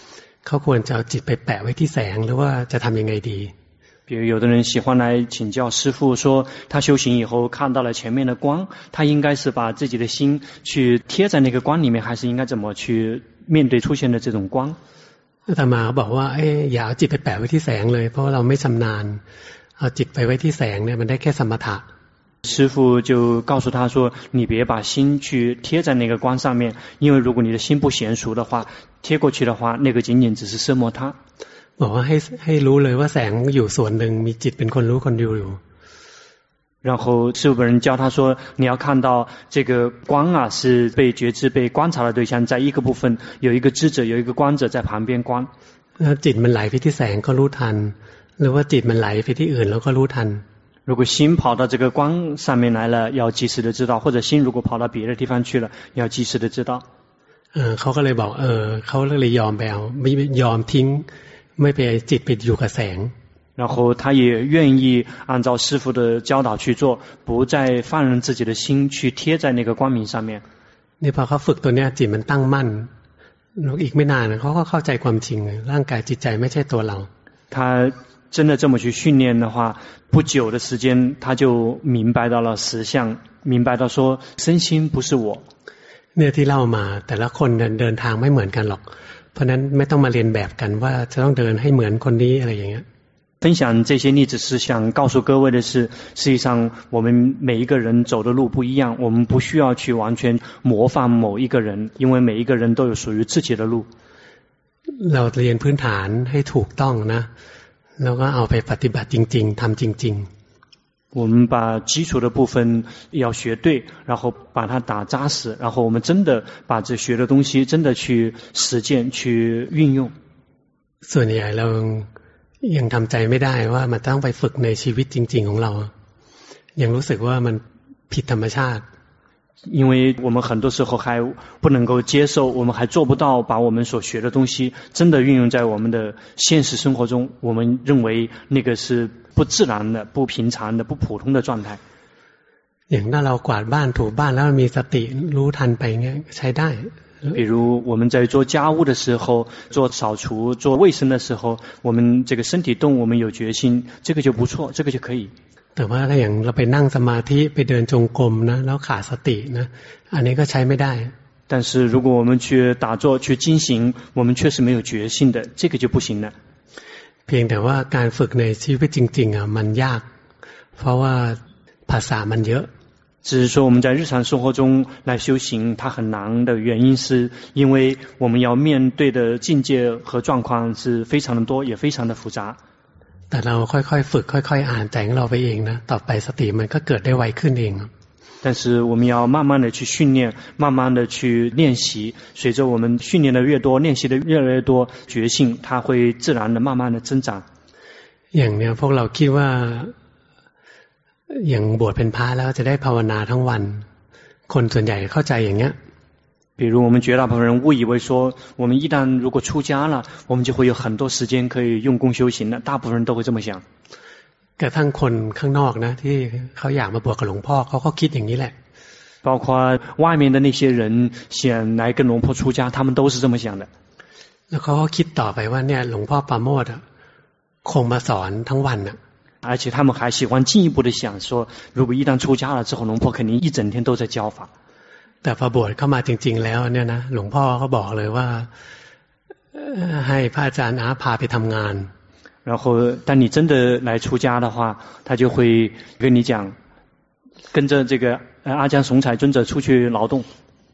เขาควรจะเอาจิตไปแปะไว้ที่แสงหรือว่าจะทำยังไงดี比如有的人喜欢来请教师父说他修行以后看到了前面的光他应该是把自己的心去贴在那个光里面还是应该怎么去面对出现的这种光อาตมาบอกว่าเอ๊ะอย่าเอาจิตไปแปะไว้ที่แสงเลยเพราะเราไม่ชำนาญเอาจิตไปไว้ที่แสงเนี่ยมันได้แค่สมถะ师父就告诉他说你别把心去贴在那个光上面因为如果你的心不娴熟的话贴过去的话那个仅仅只是色摩他บอกว่าให้ให้รู้เลยว่าแสงอยู่ส่วนหนึ่งมีจิตเป็นคนรู้คนดูอยู่然后师父本人教他说你要看到这个光啊是被觉知被观察的对象在一个部分有一个知者有一个观者在旁边观จิตมันไหลไปที่แสงก็รู้ทันหรือว่าจิตมันไหลไปที่อื่นแล้วก็รู้ทัน如果心跑到这个光上面来了要及时的知道或者心如果跑到别的地方去了要及时的知道เออเขาก็เลยบอกเออเขาเลยยอมไปเอาไม่ยอมทิ้งไม่ไปจิตไปอยู่กับแสง然后他也愿意按照师父的教导去做不再放任自己的心去贴在那个光明上面นี่พอเขาฝึกตัวเนี้ยจิตมันตั้งมั่นอีกไม่นานเขาก็เข้าใจความจริงร่างกายจิตใจไม่ใช่ตัวเรา他真的这么去训练的话不久的时间他就明白到了实相明白到说身心不是我เนี่ยที่เล่ามาแต่ละคนเดินทางไม่เหมือนกันหรอกเพราะนั้นไม่ต้องมาเรียนแบบกันว่าจะต้องเดินให้เหมือนคนนี้อะไรอย่างเงี้ย分享这些例子是想告诉各位的是实际上我们每一个人走的路不一样我们不需要去完全模仿某一个人因为每一个人都有属于自己的路เราเรียนพื้นฐานให้ถูกต้องนะแล้วก็เอาไปปฏิบัติจริงๆทำจริงๆ我们把基础的部分要学对然后把它打扎实然后我们真的把这学的东西真的去实践去运用ส่วนใหญ่เรายังทำใจไม่ได้ว่ามันต้องไปฝึกในชีวิตจริงๆของเรายังรู้สึกว่ามันผิดธรรมชาติ因为我们很多时候还不能够接受我们还做不到把我们所学的东西真的运用在我们的现实生活中我们认为那个是不自然的不平常的不普通的状态อย่างถ้าเรากวาดบ้านถูบ้านแล้วมีสติรู้ทันไปเงี้ยใช้ได้比如我们在做家务的时候做扫除做卫生的时候我们这个身体动我们有决心这个就不错这个就可以แต่ว่าถ้าอย่างเราไปนั่งสมาธิไปเดินจงกรมนะแล้วขาดสตินะอันนี้ก็ใช้ไม่ได้但是如果我们去打坐去精行我们确实没有决心的这个就不行了เพียงแต่ว่าการฝึกในชีวิตจริงๆอ่ะมันยากเพราะว่าภาษามันเยอะ只是说我们在日常生活中来修行它很难的原因是因为我们要面对的境界和状况是非常的多也非常的复杂แต่เราค่อยๆฝึกค่อยๆอ่านใจของเราไปเองนะต่อไปสติมันก็เกิดได้ไวขึ้นเอง但是我们要慢慢的去训练慢慢的去练习随着我们训练的越多练习的越来越多觉性它会自然的慢慢的增长อย่างเนี้ยพวกเราคิดว่าอย่างบวชเป็นพระแล้วจะได้ภาวนาทั้งวันคนส่วนใหญ่เข้าใจอย่างเงี้ย比如我们绝大部分人误以为说我们一旦如果出家了我们就会有很多时间可以用功修行了大部分人都会这么想กระทั่งคนข้างนอกนะที่เขาอยากมาบวชกับหลวงพ่อเขาก็คิดอย่างนี้แหละ包括外面的那些人想来跟龙婆出家他们都是这么想的แล้วเขาก็คิดต่อไปว่าเนี่ยหลวงพ่อปราโมทย์คงมาสอนทั้งวันน่ะ而且他们还喜欢进一步的想说如果一旦出家了之后龙婆肯定一整天都在教法แต่พอบวชเข้ามาจริงๆแล้วเนี่ยนะหลวงพ่อเขาบอกเลยว่าให้พระอาจารย์อาพาไปทำงาน然后当你真的来出家的话他就会跟你讲跟着这个阿江雄彩尊者出去劳动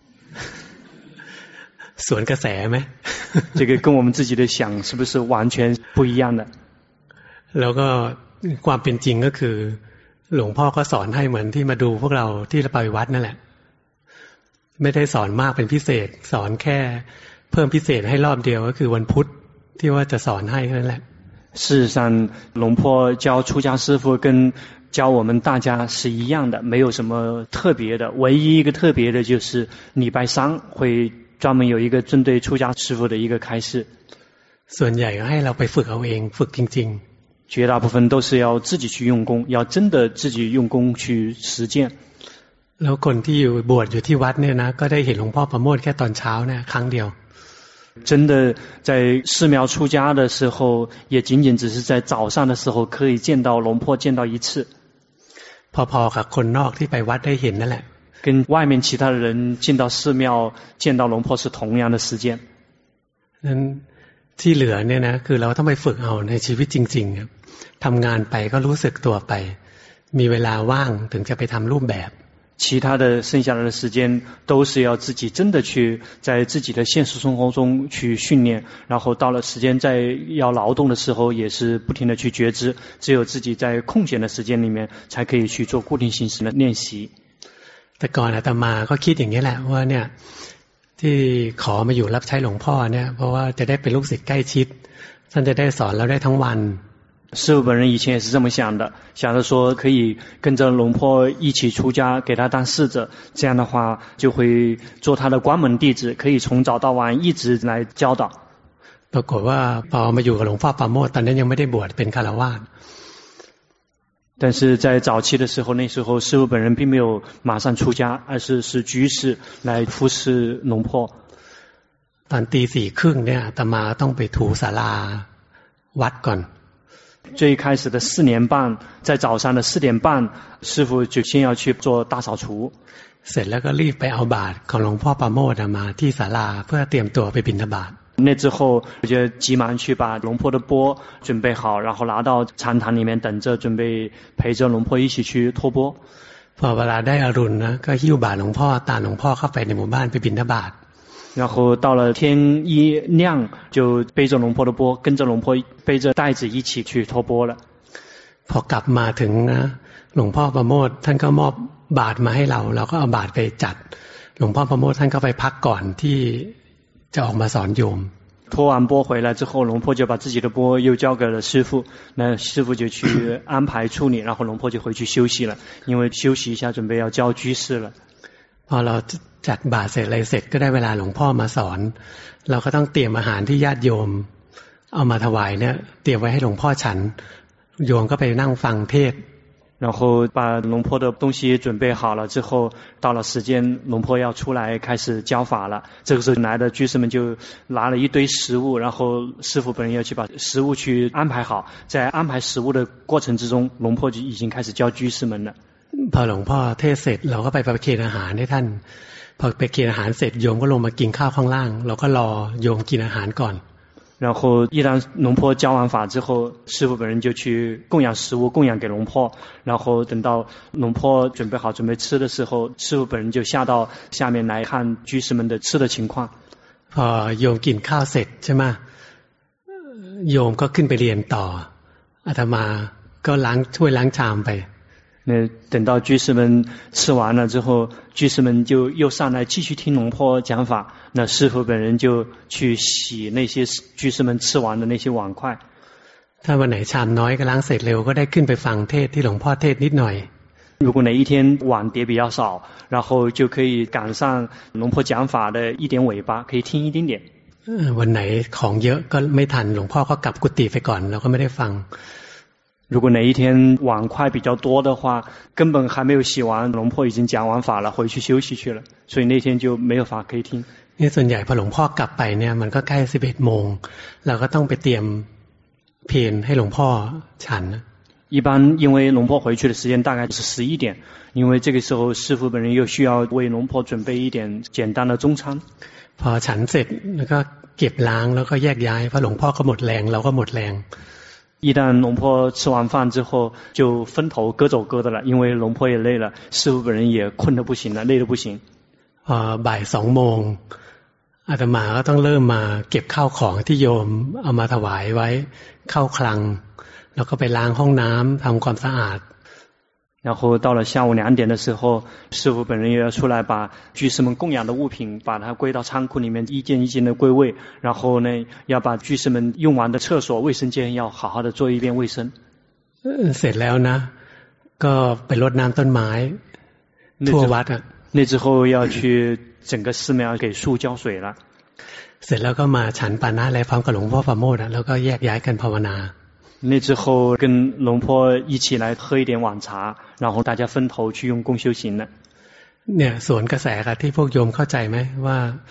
สวนกระแสไหม这个跟我们自己的想是不是完全不一样的แล้วก็ความเป็นจริงก็คือหลวงพ่อก็สอนให้เหมือนที่มาดูพวกเราที่เราไปวัดนั่นแหละไม่ได้สอนมากเป็นพิเศษสอนแค่เพิ่มพิเศษให้รอบเดียวก็คือวันพุธที่ว่าจะสอนให้นั่นแหละ事实上龙婆教出家师父跟教我们大家是一样的没有什么特别的唯一一个特别的就是礼拜三会专门有一个针对出家师父的一个开示ส่วนใหญ่ก็ให้เราไปฝึกเอาเองฝึกจริงๆ绝大部分都是要自己去用功要真的自己用功去实践แล้วคนที่อยู่บวชอยู่ที่วัดเนี่ยนะก็ได้เห็นหลวงพ่อประโมทแค่ตอนเช้าเนี่ยครั้งเดียว真的在寺庙出家的时候，也仅仅只是在早上的时候可以见到龙婆见到一次。 พอๆกับคนนอกที่ไปวัดได้เห็นนั่นแหละ跟外面其他的人进到寺庙见到龙婆是同样的时间。 นั้นที่เหลือเนี่ยนะคือเราต้องไปฝึกเอาในชีวิตจริงๆทำงานไปก็รู้สึกตัวไปมีเวลาว่างถึงจะไปทำรูปแบบ其他的剩下来的时间都是要自己真的去在自己的现实生活中去训练，然后到了时间在要劳动的时候也是不停的去觉知，只有自己在空闲的时间里面才可以去做固定形式的练习。 แต่ก่อนอาตมาก็คิดอย่างนี้แหละว่าเนี่ยที่ขอมาอยู่รับใช้หลวงพ่อเนี่ยเพราะว่าจะได้เป็นลูกศิษย์ใกล้ชิดท่านจะได้สอนเราได้ทั้งวัน师父本人以前也是这么想的，想着说可以跟着龙婆一起出家，给他当侍者，这样的话就会做他的关门弟子，可以从早到晚一直来教导。 ปรากฏว่าพอมาอยู่กับหลวงพ่อปราโมทย์ตอนนั้นยังไม่ได้บวชเป็นฆราวาส但是在早期的时候，那时候师父本人并没有马上出家，而是是居士来服侍龙婆。 ตอนตีสี่ครึ่งเนี่ยอาตมาต้องไปถูศาลาวัดก่อน最开始的四年半，在早上的四点半，师父就先要去做大扫除。 เสร็จแล้วก็รีบไปเอาบาตรของหลวงพ่อปราโมทย์มาที่ศาลาเพื่อเตรียมตัวไปบิณฑบาต那之后我就急忙去把龙婆的钵准备好，然后拿到禅堂里面等着，准备陪着龙婆一起去托钵。 พอเวลาได้อรุณนะก็หิ้วบาตรหลวงพ่อตามหลวงพ่อเข้าไปในหมู่บ้านไปบิณฑบาต然后到了天一亮，就背着龙婆的钵，跟着龙婆背着袋子一起去托钵了。 พอกลับมาถึงนะหลวงพ่อประโมทย์ท่านก็มอบบาตรมาให้เราเราก็เอาบาตรไปจัดหลวงพ่อประโมทย์ท่านก็ไปพักก่อนที่จะออกมาสอนโยม托完钵回来之后，龙婆就把自己的钵又交给了师父，那师父就去安排处理，然后龙婆就回去休息了，因为休息一下准备要教居士了。 พอเราจัดบาตรเสร็จอะไรเสร็จก็ได้เวลาหลวงพ่อมาสอนเราก็ต้องเตรียมอาหารที่ญาติโยมเอามาถวายเนี่ยเตรียมไว้ให้หลวงพ่อฉันโยมก็ไปนั่งฟังเทศ然后把龙婆的东西准备好了之后，到了时间龙婆要出来开始教法了，这个时候来的居士们就拿了一堆食物，然后师父本人要去把食物去安排好，在安排食物的过程之中，龙婆就已经开始教居士们了。 พอหลวงพ่อเทศเสร็จเราก็ไปประเคนอาหารให้ท่านพอไปเคนอาหารเสร็จโยมก็ลงมากินข้าวข้างล่างเราก็รอโยมกินอาหารก่อน然后一旦龙婆教完法之后，师父本人就去供养食物供养给龙婆，然后等到龙婆准备好准备吃的时候，师父本人就下到下面来看居士们的吃的情况。 พอโยมกินข้าวเสร็จใช่ไหมโยมก็ขึ้นไปเรียนต่ออาตมาก็ล้างช่วยล้างชามไป那等到居士们吃完了之后，居士们就又上来继续听龙婆讲法。那师父本人就去洗那些居士们吃完的那些碗筷。 ถ้าวันไหนชามน้อยก็ล้างเสร็จเร็วก็ได้ขึ้นไปฟังเทศที่หลวงพ่อเทศนิดหน่อย如果哪一天碗碟比较少，然后就可以赶上龙婆讲法的一点尾巴，可以听一点点。 วันไหนของเยอะก็ไม่ทันหลวงพ่อก็กลับกุฏิไปก่อนเราก็ไม่ได้ฟัง如果哪一天碗筷比较多的话，根本还没有洗完，龙婆已经讲完法了，回去休息去了，所以那天就没有法可以听。 นี่ส่วนใหญ่พอหลวงพ่อกลับไปเนี่ยมันก็ใกล้สิบเอ็ดโมงเราก็ต้องไปเตรียมเพลให้หลวงพ่อฉัน一般因为龙婆回去的时间大概是十一点，因为这个时候师父本人又需要为龙婆准备一点简单的中餐。 พอฉันเสร็จแล้วก็เก็บล้างแล้วก็แยกย้ายเพราะหลวงพ่อก็หมดแรงเราก็หมดแรง一旦龙婆吃完饭之后就分头各走各的了，因为龙婆也累了，师父本人也困得不行了，累得不行。 พอบ่ายสองโมงอาตมาก็ต้องเริ่มมาเก็บข้าวของที่โยมเอามาถวายไว้เข้าคลังแล้วก็ไปล้างห้องน้ำทำความสะอาด然后到了下午两点的时候，师父本人也要出来把居士们供养的物品把它归到仓库里面一件一件的归位，然后呢要把居士们用完的厕所卫生间要好好的做一遍卫生。 เสร็จแล้วนะก็ไปรดน้ำต้นไม้ทั่ววัดอ่ะ那之后要去整个寺庙给树浇水了。 เสร็จแล้วก็มาฉันปานะและพร้อมกับหลวงพ่อปราโมทย์แล้วก็แยกย้ายกันภาวนา那之后跟龙婆一起来喝一点晚茶，然后大家分头去用功修行了。 เนี่ยสวนกระแสค่ะที่พวกโยมเข้าใจไหมว่า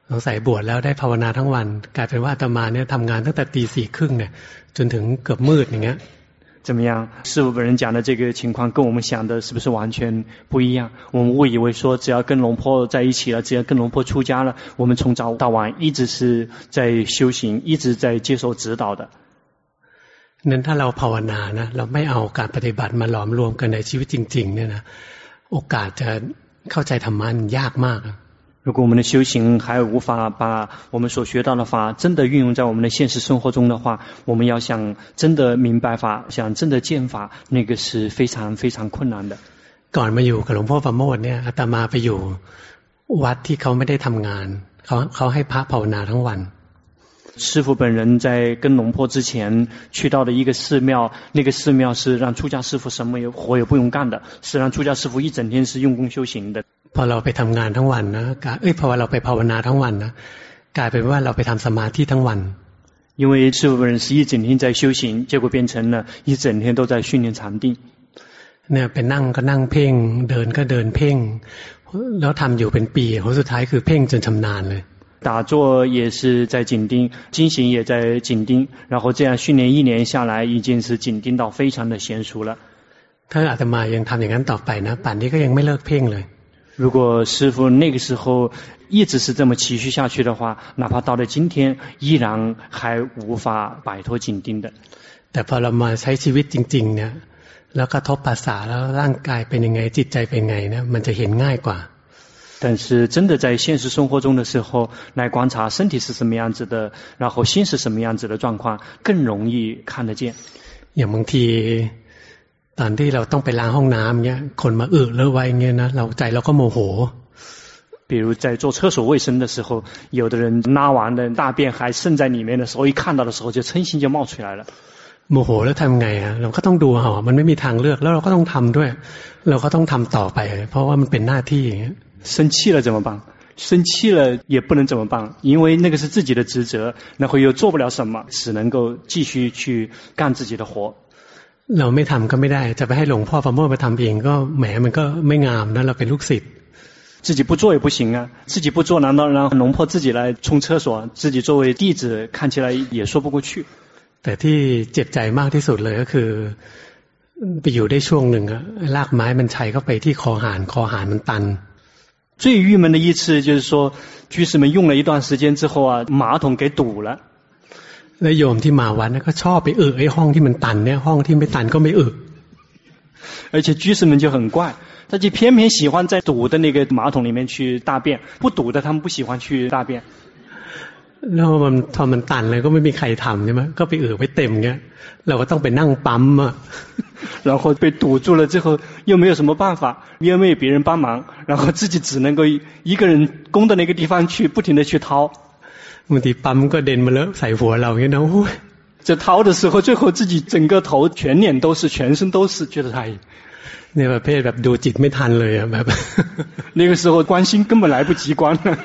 สงสัยบวชแล้วได้ภาวนาทั้งวันกลายเป็นว่าอาตมาเนี่ยทำงานตั้งแต่ตีสี่ครึ่งเนี่ยจนถึงเกือบมืดอย่างเงี้ย怎么样？师父本人讲的这个情况跟我们想的是不是完全不一样？我们误以为说只要跟龙婆在一起了，只要跟龙婆出家了，我们从早到晚一直是在修行，一直在接受指导的。 นั้นถ้าเราภาวนานะเราไม่เอาการปฏิบัติมาหลอมรวมกันในชีวิตจริงๆเนี่ยนะโอกาสจะเข้าใจธรรมะยากมาก如果我们的修行还无法把我们所学到的法真的运用在我们的现实生活中的话，我们要想真的明白法，想真的见法，那个是非常非常困难的。 ก่อนมาอยู่กับหลวงพ่อประโมทเนี่ยอาตมาไปอยู่วัดที่เขาไม่ได้ทำงานเขาเขาให้พระภาวนาทั้งวัน师父本人在跟龙婆之前去到的一个寺庙，那个寺庙是让出家师父什么活也不用干的，是让出家师父一整天是用功修行的。 พอเราไปทำงานทั้งวันนะเอ้ยพอเราไปภาวนาทั้งวันนะกลายเป็นว่าเราไปทำสมาธิทั้งวัน因为师父本人是一整天在修行，结果变成了一整天都在训练禅定。 เนี่ยไปนั่งก็นั่งเพ่งเดินก็เดินเพ่งแล้วทำอยู่เป็นปีผลสุดท้ายคือเพ่งจนชำนาญเลย打坐也是在紧盯，经行也在紧盯，然后这样训练一年下来，已经是紧盯到非常的娴熟了。 ถ้าอาตมายังทำอย่างนั้นต่อไปนะป่านนี้ก็ยังไม่เลิกเพ่งเลย如果师父那个时候一直是这么持续下去的话，哪怕到了今天，依然还无法摆脱紧盯的。 แต่พอเรามาใช้ชีวิตจริงๆเนี่ยแล้วกระทบภาษาแล้วร่างกายเป็นยังไงจิตใจเป็นไงนะมันจะเห็นง่ายกว่า但是真的在现实生活中的时候来观察身体是什么样子的，然后心是什么样子的状况，更容易看得见。 อย่างบางทีตอนที่เราต้องไปล้างห้องน้ำเงี้ยคนมาอึเลอะไว้เงี้ยนะเราใจเราก็โมโห比如在做厕所卫生的时候，有的人拉完的大便还渗在里面的时候，一看到的时候就嗔心就冒出来了。 โมโหแล้วทำไงอ่ะเราก็ต้องดูเหรอมันไม่มีทางเลือกแล้วเราก็ต้องทำด้วยเราก็ต้องทำต่อไปเพราะว่ามันเป็นหน้าที่อย่างเงี้ย生气了怎么办？生气了也不能怎么办，因为那个是自己的职责，然后又做不了什么，只能够继续去干自己的活。 เราไม่ทำก็ไม่ได้จะไปให้หลวงพ่อประโมทไปทำเองก็แหมมันก็ไม่งามนะเราเป็นลูกศิษย์自己不做也不行啊，自己不做难道让龙婆自己来冲厕所？自己作为弟子看起来也说不过去。 แต่ที่เจ็บใจมากที่สุดเลยก็คือไปอยู่ได้ช่วงหนึ่งอะลากไม้มันชัยเข้าไปที่คอหานคอหานมันตัน最郁闷的一次就是说，居士们用了一段时间之后啊，马桶给堵了。 แล้วโยมที่มาวัดก็ชอบไปอึไอ้ห้องที่มันตันเนี่ยห้องที่ไม่ตันก็ไม่อึ而且居士们就很怪，他就偏偏喜欢在堵的那个马桶里面去大便，不堵的他们不喜欢去大便。 แล้วมันพอมันตันเลยก็ไม่มีใครทำใช่ไหมก็ไปอึไปเต็มเงี้ยเราก็ต้องไปนั่งปั๊มอ่ะ然后被堵住了之后又没有什么办法，因为没有别人帮忙，然后自己只能够一个人攻到那个地方去不停的去掏บางทีปั๊มก็เด่นมาแล้วใส่หัวเราเงี้ยนะโอ้ย这掏的时候最后自己整个头全脸都是全身都是觉得哎เนี่ยประเภทแบบดูจิตไม่ทันเลยอ่ะแบบ那个时候关心根本来不及关了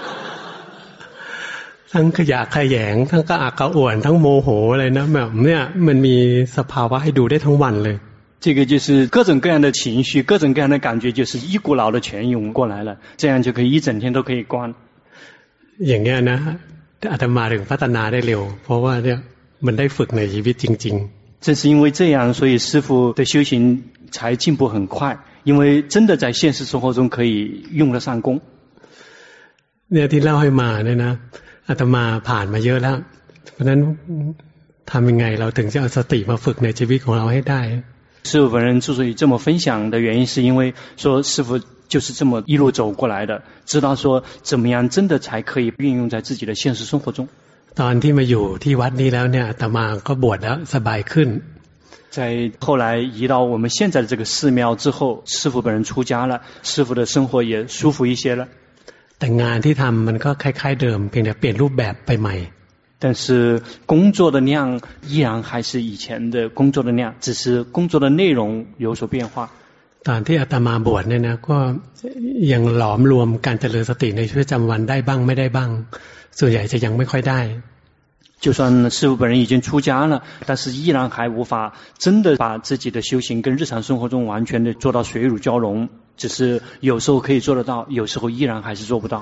ทั้งขยะขยงทั้งกระอักกระอ่วนทั้งโมโหอะไรนะแบบเนี่ยมันมีสภาวะให้ดูได้ทั้งวันเลย这个就是各种各样的情绪各种各样的感觉就是一股脑的全涌过来了，这样就可以一整天都可以关อย่างเงี้ยนะอาตมาถึงพัฒนาได้เร็วเพราะว่าเนี่ยมันได้ฝึกในชีวิตจริงๆ正是因为这样所以师父的修行才进步很快，因为真的在现实生活中可以用得上功เนี่ยที่เล่าให้มาเนี่ยนะอาตมาผ่านมาเยอะแล้วเพราะนั้นทำยังไงเราถึงจะเอาสติมาฝึกในชีวิตของเราให้ได้师父本人之所以这么分享的原因是因为说师父就是这么一路走过来的，知道说怎么样真的才可以运用在自己的现实生活中。 ตอนที่มาอยู่ที่วัดนี้แล้วเนี่ยอาตมาก็บวชแล้วสบายขึ้น在后来移到我们现在的这个寺庙之后，师父本人出家了，师父的生活也舒服一些了。 แต่งานที่ทำมันก็คล้ายๆเดิมเพียงแต่เปลี่ยนรูปแบบไปใหม่但是工作的量依然还是以前的工作的量，只是工作的内容有所变化。 ตอนที่อาตมาบวชเนี่ยนะก็ยังหลอมรวมการเจริญสติในชีวิตประจำวันได้บ้างไม่ได้บ้างส่วนใหญ่จะยังไม่ค่อยได้就算师父本人已经出家了，但是依然还无法真的把自己的修行跟日常生活中完全的做到水乳交融，只是有时候可以做得到，有时候依然还是做不到。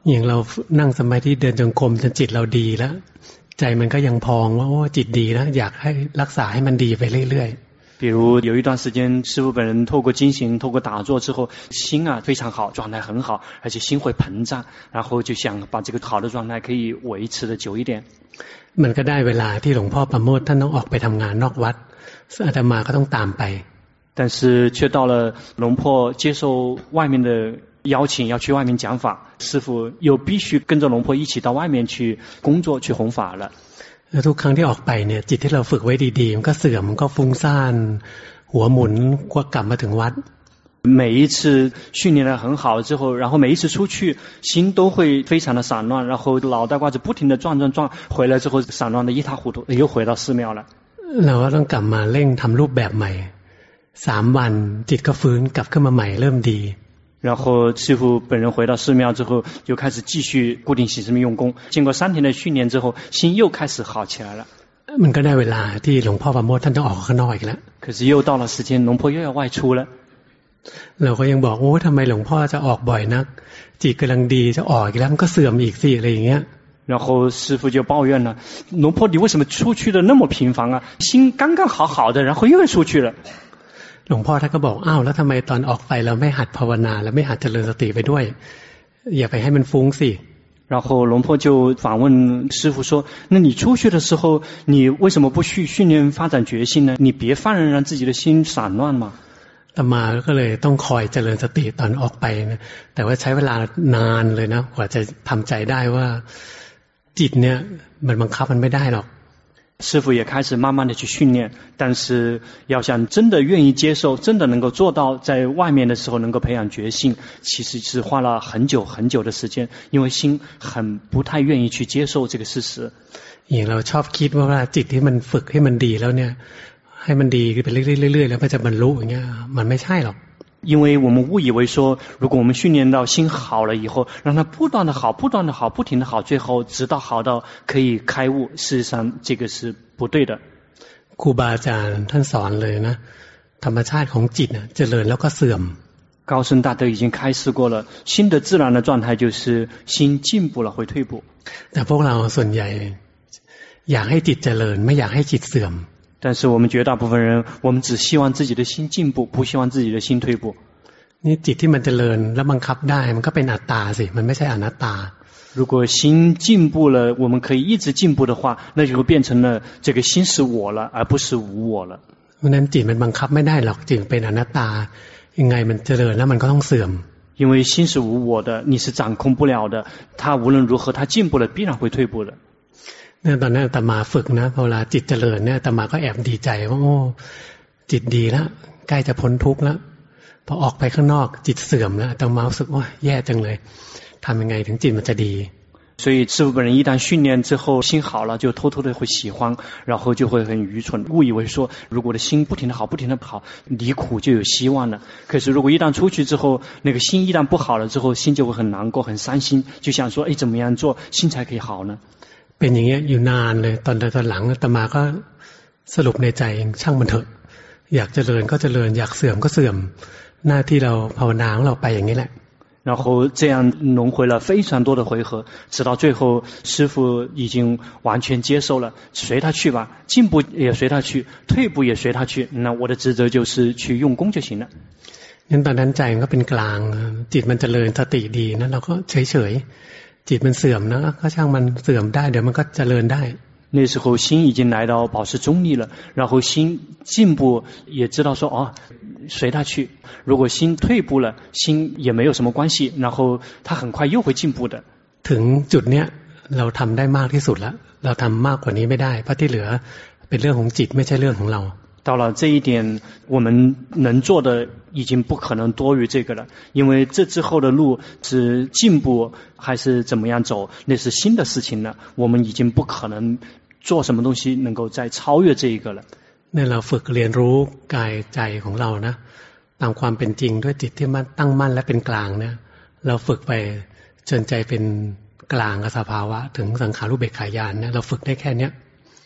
อย่างเรานั่งสมาธิเดินจงกรมจนจิตเราดีแล้วใจมันก็ยังพองว่าโอ้จิตดีนะอยากให้รักษาให้มันดีไปเรื่อยๆ比如有一段时间师父本人透过经行透过打坐之后心啊非常好状态很好而且心会膨胀然后就想把这个好的状态可以维持的久一点มันก็ได้เวลาที่หลวงพ่อประโมทท่านต้องออกไปทำงานนอกวัดอาตมาก็ต้องตามไป但是却到了龙婆接受外面的邀请要去外面讲法师父又必须跟着龙婆一起到外面去工作去弘法了ทุกครั้งที่ออกไปเนี่ยจิตที่เราฝึกไว้ดีๆมันก็เสื่อมมันก็ฟุ้งซ่านหัวหมุนกว่ากลับมาถึงวัด每一次训练得很好之后然后每一次出去心都会非常的散乱然后脑袋瓜子不停地转转转回来之后散乱的一塌糊涂又回到寺庙了เราก็ต้องกลับมาเร่งทำรูปแบบใหม่สามวันจิตก็ฟื้นกลับขึ้นมาใหม่เริ่มดี然后师父本人回到寺庙之后就开始继续固定行持用功经过三天的训练之后心又开始好起来了มันก็ได้เวลาที่หลวงพ่อประโมทท่านต้องออกข้างนอกอีกแล้ว可是又到了时间龙婆又要外出了เราก็ยังบอกโอ้ทำไมหลวงพ่อจะออกบ่อยนักจิตกำลังดีจะออกอีกแล้วมันก็เสื่อมอีกสิอะไรอย่างเงี้ย然后师父就抱怨了龙婆你为什么出去的那么频繁啊心刚刚好好的然后又出去了หลวงพ่อท่านก็บอกอ้าวแล้วทำไมตอนออกไปเราไม่หัดภาวนาแล้วไม่หัดเจริญสติไปด้วยอย่าไปให้มันฟุ้งสิ然后龙婆就反问师父说那你出去的时候你为什么不去训练发展决心呢你别放任让自己的心散乱嘛อาตมาก็เลยต้องคอยเจริญสติตอนออกไปนะแต่ว่าใช้เวลานานเลยนะกว่าจะทำใจได้ว่าจิตเนี่ยมันบังคับมันไม่ได้หรอก师父也开始慢慢的去训练但是要想真的愿意接受真的能够做到在外面的时候能够培养决心其实是花了很久很久的时间因为心很不太愿意去接受这个事实อย่างเราชอบคิดว่าจิตที่มันฝึกให้มันดีแล้วเนี่ยให้มันดีไปเรื่อยๆแล้วมันจะบรรลุอย่างเงี้ยมันไม่ใช่หรอก因为我们误以为说如果我们训练到心好了以后让它不断的好不断的好不停的好最后直到好到可以开悟事实上这个是不对的ครูบาอาจารย์ท่านสอนเลยนะธรรมชาติของจิตน่ะเจริญแล้วก็เสื่อม高僧大德已经开示过了心的自然的状态就是心进步了会退步แต่พวกเราส่วนใหญ่อยากให้จิตเจริญไม่อยากให้จิตเสื่อม但是我们绝大部分人我们只希望自己的心进步不希望自己的心退步นี่จิตที่มันเจริญแล้วบังคับได้มันก็เป็นอัตตาสิมันไม่ใช่อนัตตา如果心进步了我们可以一直进步的话那就会变成了这个心是我了而不是无我了เพราะนั้นจิตมันบังคับไม่ได้หรอกจึงเป็นอนัตตายังไงมันเจริญแล้วมันก็ต้องเสื่อม因为心是无我的你是掌控不了的它无论如何它进步了必然会退步的เนี่ยตอนนั้นอาตมาฝึกนะพอเวลาจิตเจริญเนี่ยอาตมาก็แอบดีใจว่าโอ้จิตดีแล้วใกล้จะพ้นทุกข์แล้วพอออกไปข้างนอกจิตเสื่อมแล้วอาตมารู้สึกว่าแย่จังเลยทำยังไงถึงจิตมันจะดี所以师父本人一旦训练之后心好了就偷偷的会喜欢然后就会很愚蠢误以为说如果我的心不停的好不停的好离苦就有希望了可是如果一旦出去之后那个心一旦不好了之后心就会很难过很伤心就想说哎怎么样做心才可以好呢เป็นอย่างเงี้ยอยู่นานเลยตอนตอนหลังอาตมาก็สรุปในใจช่างมันเถอะอยากเจริญก็เจริญอยากเสื่อมก็เสื่อมหน้าที่เราภาวนาของเราไปอย่างนี้แหละ然后这样轮回了非常多的回合直到最后师父已经完全接受了随他去吧进步也随他去退步也随他去那我的职责就是去用功就行了งั้นตอนนั้นใจมันก็เป็นกลางจิตมันเจริญสติดีนะเราก็เฉยๆจิตมันเสื่อมนะก็ช่างมันเสื่อมได้เดี๋ยวมันก็เจริญได้那时候心已经来到保持中立了然后心进步也知道说哦随他去如果心退步了心也没有什么关系然后他很快又会进步的ถึงจุดเนี้ยเราทำได้มากที่สุดแล้วเราทำมากกว่านี้ไม่ได้เพราะที่เหลือเป็นเรื่องของจิตไม่ใช่เรื่องของเรา到了这一点我们能做的已经不可能多于这个了因为这之后的路是进步还是怎么样走那是新的事情了我们已经不可能做什么东西能够再超越这一个了เนี่ยเราฝึกเรียนรู้กายใจของเรานะตามความเป็นจริงด้วยจิตที่มันตั้งมั่นและเป็นกลางเนี่ยเราฝึกไปจนใจเป็นกลางกับสภาวะถึงสังขารุเบกขายานเนี่ยเราฝึกได้แค่เนี้ย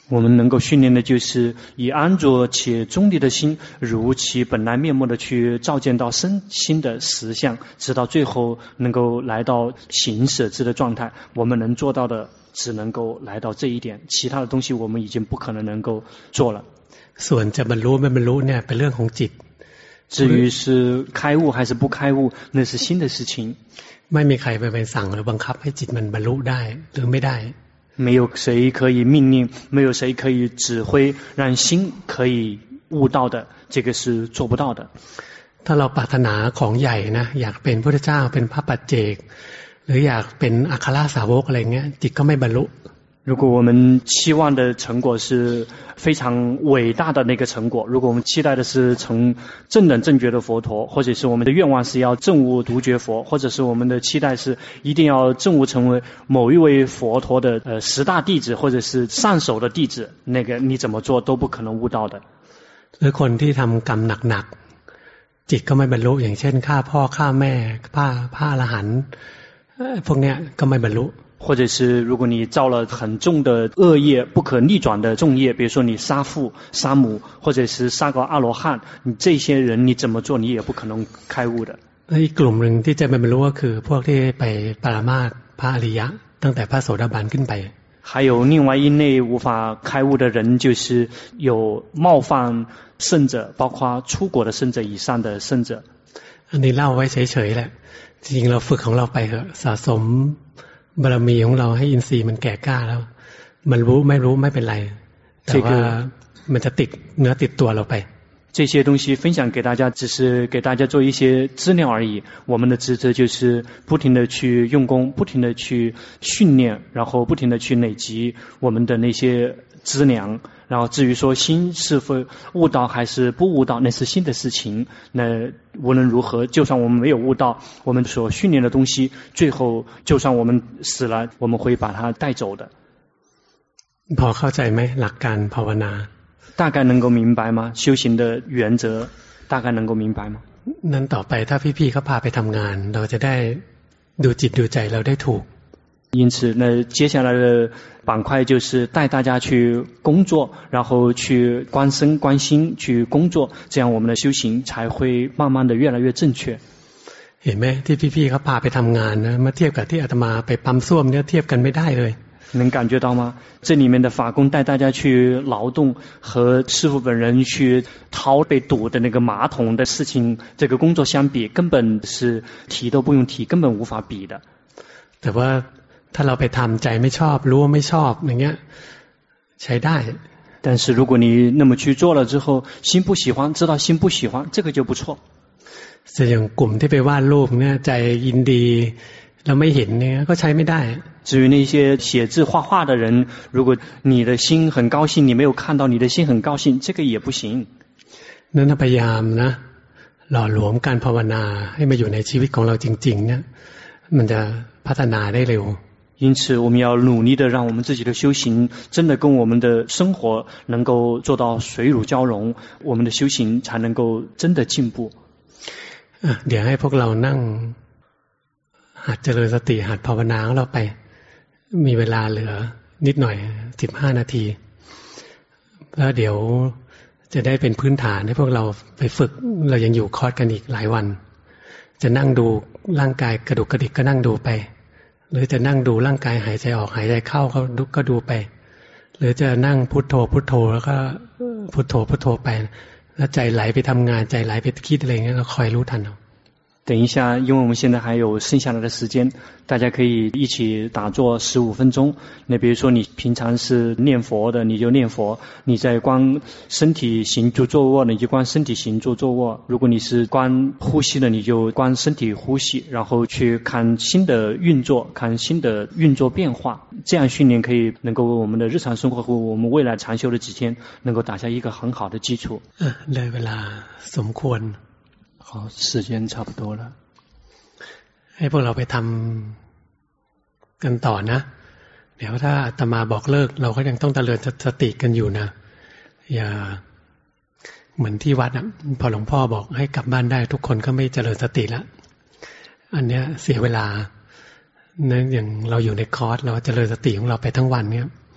我们能够训练的就是以安卓且中立的心，如其本来面目的去照见到身心的实相，直到最后能够来到行舍知的状态。我们能做到的只能够来到这一点，其他的东西我们已经不可能能够做了。 ส่วนจะบรรลุไม่บรรลุเนี่ยเป็นเรื่องของจิต至于是开悟还是不开悟，那是新的事情。 ไม่มีใครไปไปสั่งหรือบังคับให้จิตมันบรรลุได้หรือไม่ได้没有谁可以命令，没有谁可以指挥让心可以悟到的，这个是做不到的。 ถ้าเราปรารถนาของใหญ่นะอยากเป็นพระพุทธเจ้าเป็นพระปัจเจกหรืออยากเป็นอัครสาวกอะไรเงี้ยจิตก็ไม่บรรลุ如果我们期望的成果是非常伟大的那个成果，如果我们期待的是成正等正觉的佛陀，或者是我们的愿望是要证悟独觉佛，或者是我们的期待是一定要证悟成为某一位佛陀的呃十大弟子或者是上首的弟子，那个你怎么做都不可能悟到的。 หรือคนที่ทำกรรมหนักๆจิตก็ไม่บรรลุอย่างเช่นฆ่าพ่อฆ่าแม่ฆ่าพระอรหันต์พวกเนี้ยก็ไม่บรรลุ或者是如果你造了很重的恶业不可逆转的重业，比如说你杀父杀母或者是杀个阿罗汉，你这些人你怎么做你也不可能开悟的。 อีกกลุ่มหนึ่งที่จะไม่บรรลุก็คือพวกที่ไปปรามาสพระอริยะตั้งแต่พระโสดาบันขึ้นไป还有另外一类无法开悟的人，就是有冒犯圣者，包括出国的圣者以上的圣者。 อันนี้เล่าไว้เฉยๆแหละจริงๆเราฝึกของเราไปเถอะสะสมบารมีของเราให้อินทรีย์มันแก่กล้าแล้วมันรู้ไม่รู้ไม่เป็นไรแต่ว่ามันจะติดเนื้อติดตัวเราไป这些东西分享给大家，只是给大家做一些资料而已。我们的职责就是不停的去用功，不停的去训练，然后不停的去累积我们的那些资粮。然后至于说心是否悟道还是不悟道，那是新的事情。那无论如何，就算我们没有悟道，我们所训练的东西，最后就算我们死了，我们会把它带走的。 พอเข้าใจไหมหลักการภาวนา大概能够明白吗？修行的原则大概能够明白吗？ นั้นต่อไปถ้าพี่ๆเขาพาไปทำงานเราจะได้ดูจิตดูใจเราได้ถูก因此那接下来的板块就是带大家去工作，然后去观身观心去工作，这样我们的修行才会慢慢的越来越正确。 เห็นไหมที่พี่ๆเขาพาไปทำงานนะมาเทียบกับที่อาตมาไปปั๊มส้วมเนี่ยเทียบกันไม่ได้เลย能感觉到吗？这里面的法工带大家去劳动，和师父本人去掏被堵的那个马桶的事情，这个工作相比，根本是提都不用提，根本无法比的。 แต่ว่าถ้าเราไปทำใจไม่ชอบรู้ว่าไม่ชอบอย่างเงี้ยใช้ได้但是如果你那么去做了之后，心不喜欢，知道心不喜欢，这个就不错。 แต่อย่างกลุ่มที่ไปวาดรูปเนี่ยใจยินดีเราไม่เห็นเนี่ยก็ใช้ไม่ได้至于那些写字画画的人，如果你的心很高兴，你没有看到你的心很高兴，这个也不行。 นั่นพยายามนะหล่อหลวมการภาวนาให้มาอยู่ในชีวิตของเราจริงๆเนี่ยมันจะพัฒนาได้เร็ว因此我们要努力的让我们自己的修行真的跟我们的生活能够做到水乳交融，我们的修行才能够真的进步。 เดี๋ยวให้พวกเรานั่งหัดเจริญสติหัดภาวนาของเราไปมีเวลาเหลือนิดหน่อยสิบห้านาทีแล้วเดี๋ยวจะได้เป็นพื้นฐานให้พวกเราไปฝึกเรายังอยู่คอร์สกันอีกหลายวันจะนั่งดูร่างกายกระดุกกระดิกก็นั่งดูไปหรือจะนั่งดูร่างกายหายใจออกหายใจเข้าก็ดูไปหรือจะนั่งพุทโธพุทโธแล้วก็พุทโธพุทโธไปแล้วใจไหลไปทำงานใจไหลไปคิดอะไรเงี้ยก็คอยรู้ทันเอา等一下，因为我们现在还有剩下来的时间，大家可以一起打坐十五分钟。那比如说你平常是念佛的，你就念佛；你在观身体行住坐卧，你就观身体行住坐卧；如果你是观呼吸的，你就观身体呼吸，然后去看心的运作，看心的运作变化。这样训练可以能够为我们的日常生活和我们未来长修的几天，能够打下一个很好的基础。 เลยเวลาสมควร好，时间差不多了。 ให้พวกเราไปทำกันต่อนะเดี๋ยวถ้าอาตมาบอกเลิกเราก็ยังต้องเจริญสติกันอยู่นะอย่าเหมือนที่วัดอ่ะพอหลวงพ่อบอกให้กลับบ้านได้ทุกคนก็ไม่เจริญสติแล้วอันเนี้ยเสียเวลานั่นอย่างเราอยู่ในคอร์สเราเจริญสติของเราไปทั้งวันเนี้ย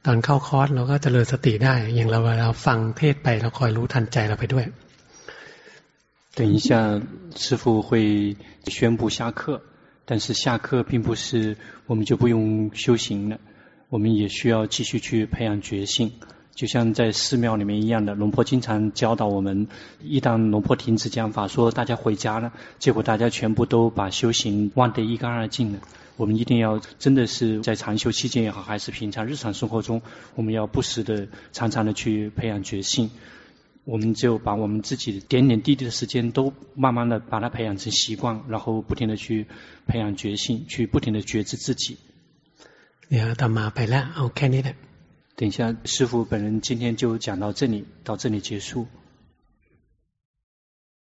ตอนเข้าคอร์สเราก็เจริญสติได้อย่างเราเวลาฟังเทศไปเราคอยรู้ทันใจเราไปด้วย等一下师父会宣布下课，但是下课并不是我们就不用修行了，我们也需要继续去培养觉性，就像在寺庙里面一样的。龙婆经常教导我们，一旦龙婆停止讲法说大家回家了，结果大家全部都把修行忘得一干二净了。我们一定要真的是在禅修期间也好，还是平常日常生活中，我们要不时的常常的去培养觉性。我们就把我们自己点点滴滴的时间都慢慢的把它培养成习惯，然后不停的去培养觉性，去不停的觉知自己。 เดี๋ยวต่อมาไปแล้วเอาแค่นี้แหละ等一下师父本人今天就讲到这里，到这里结束。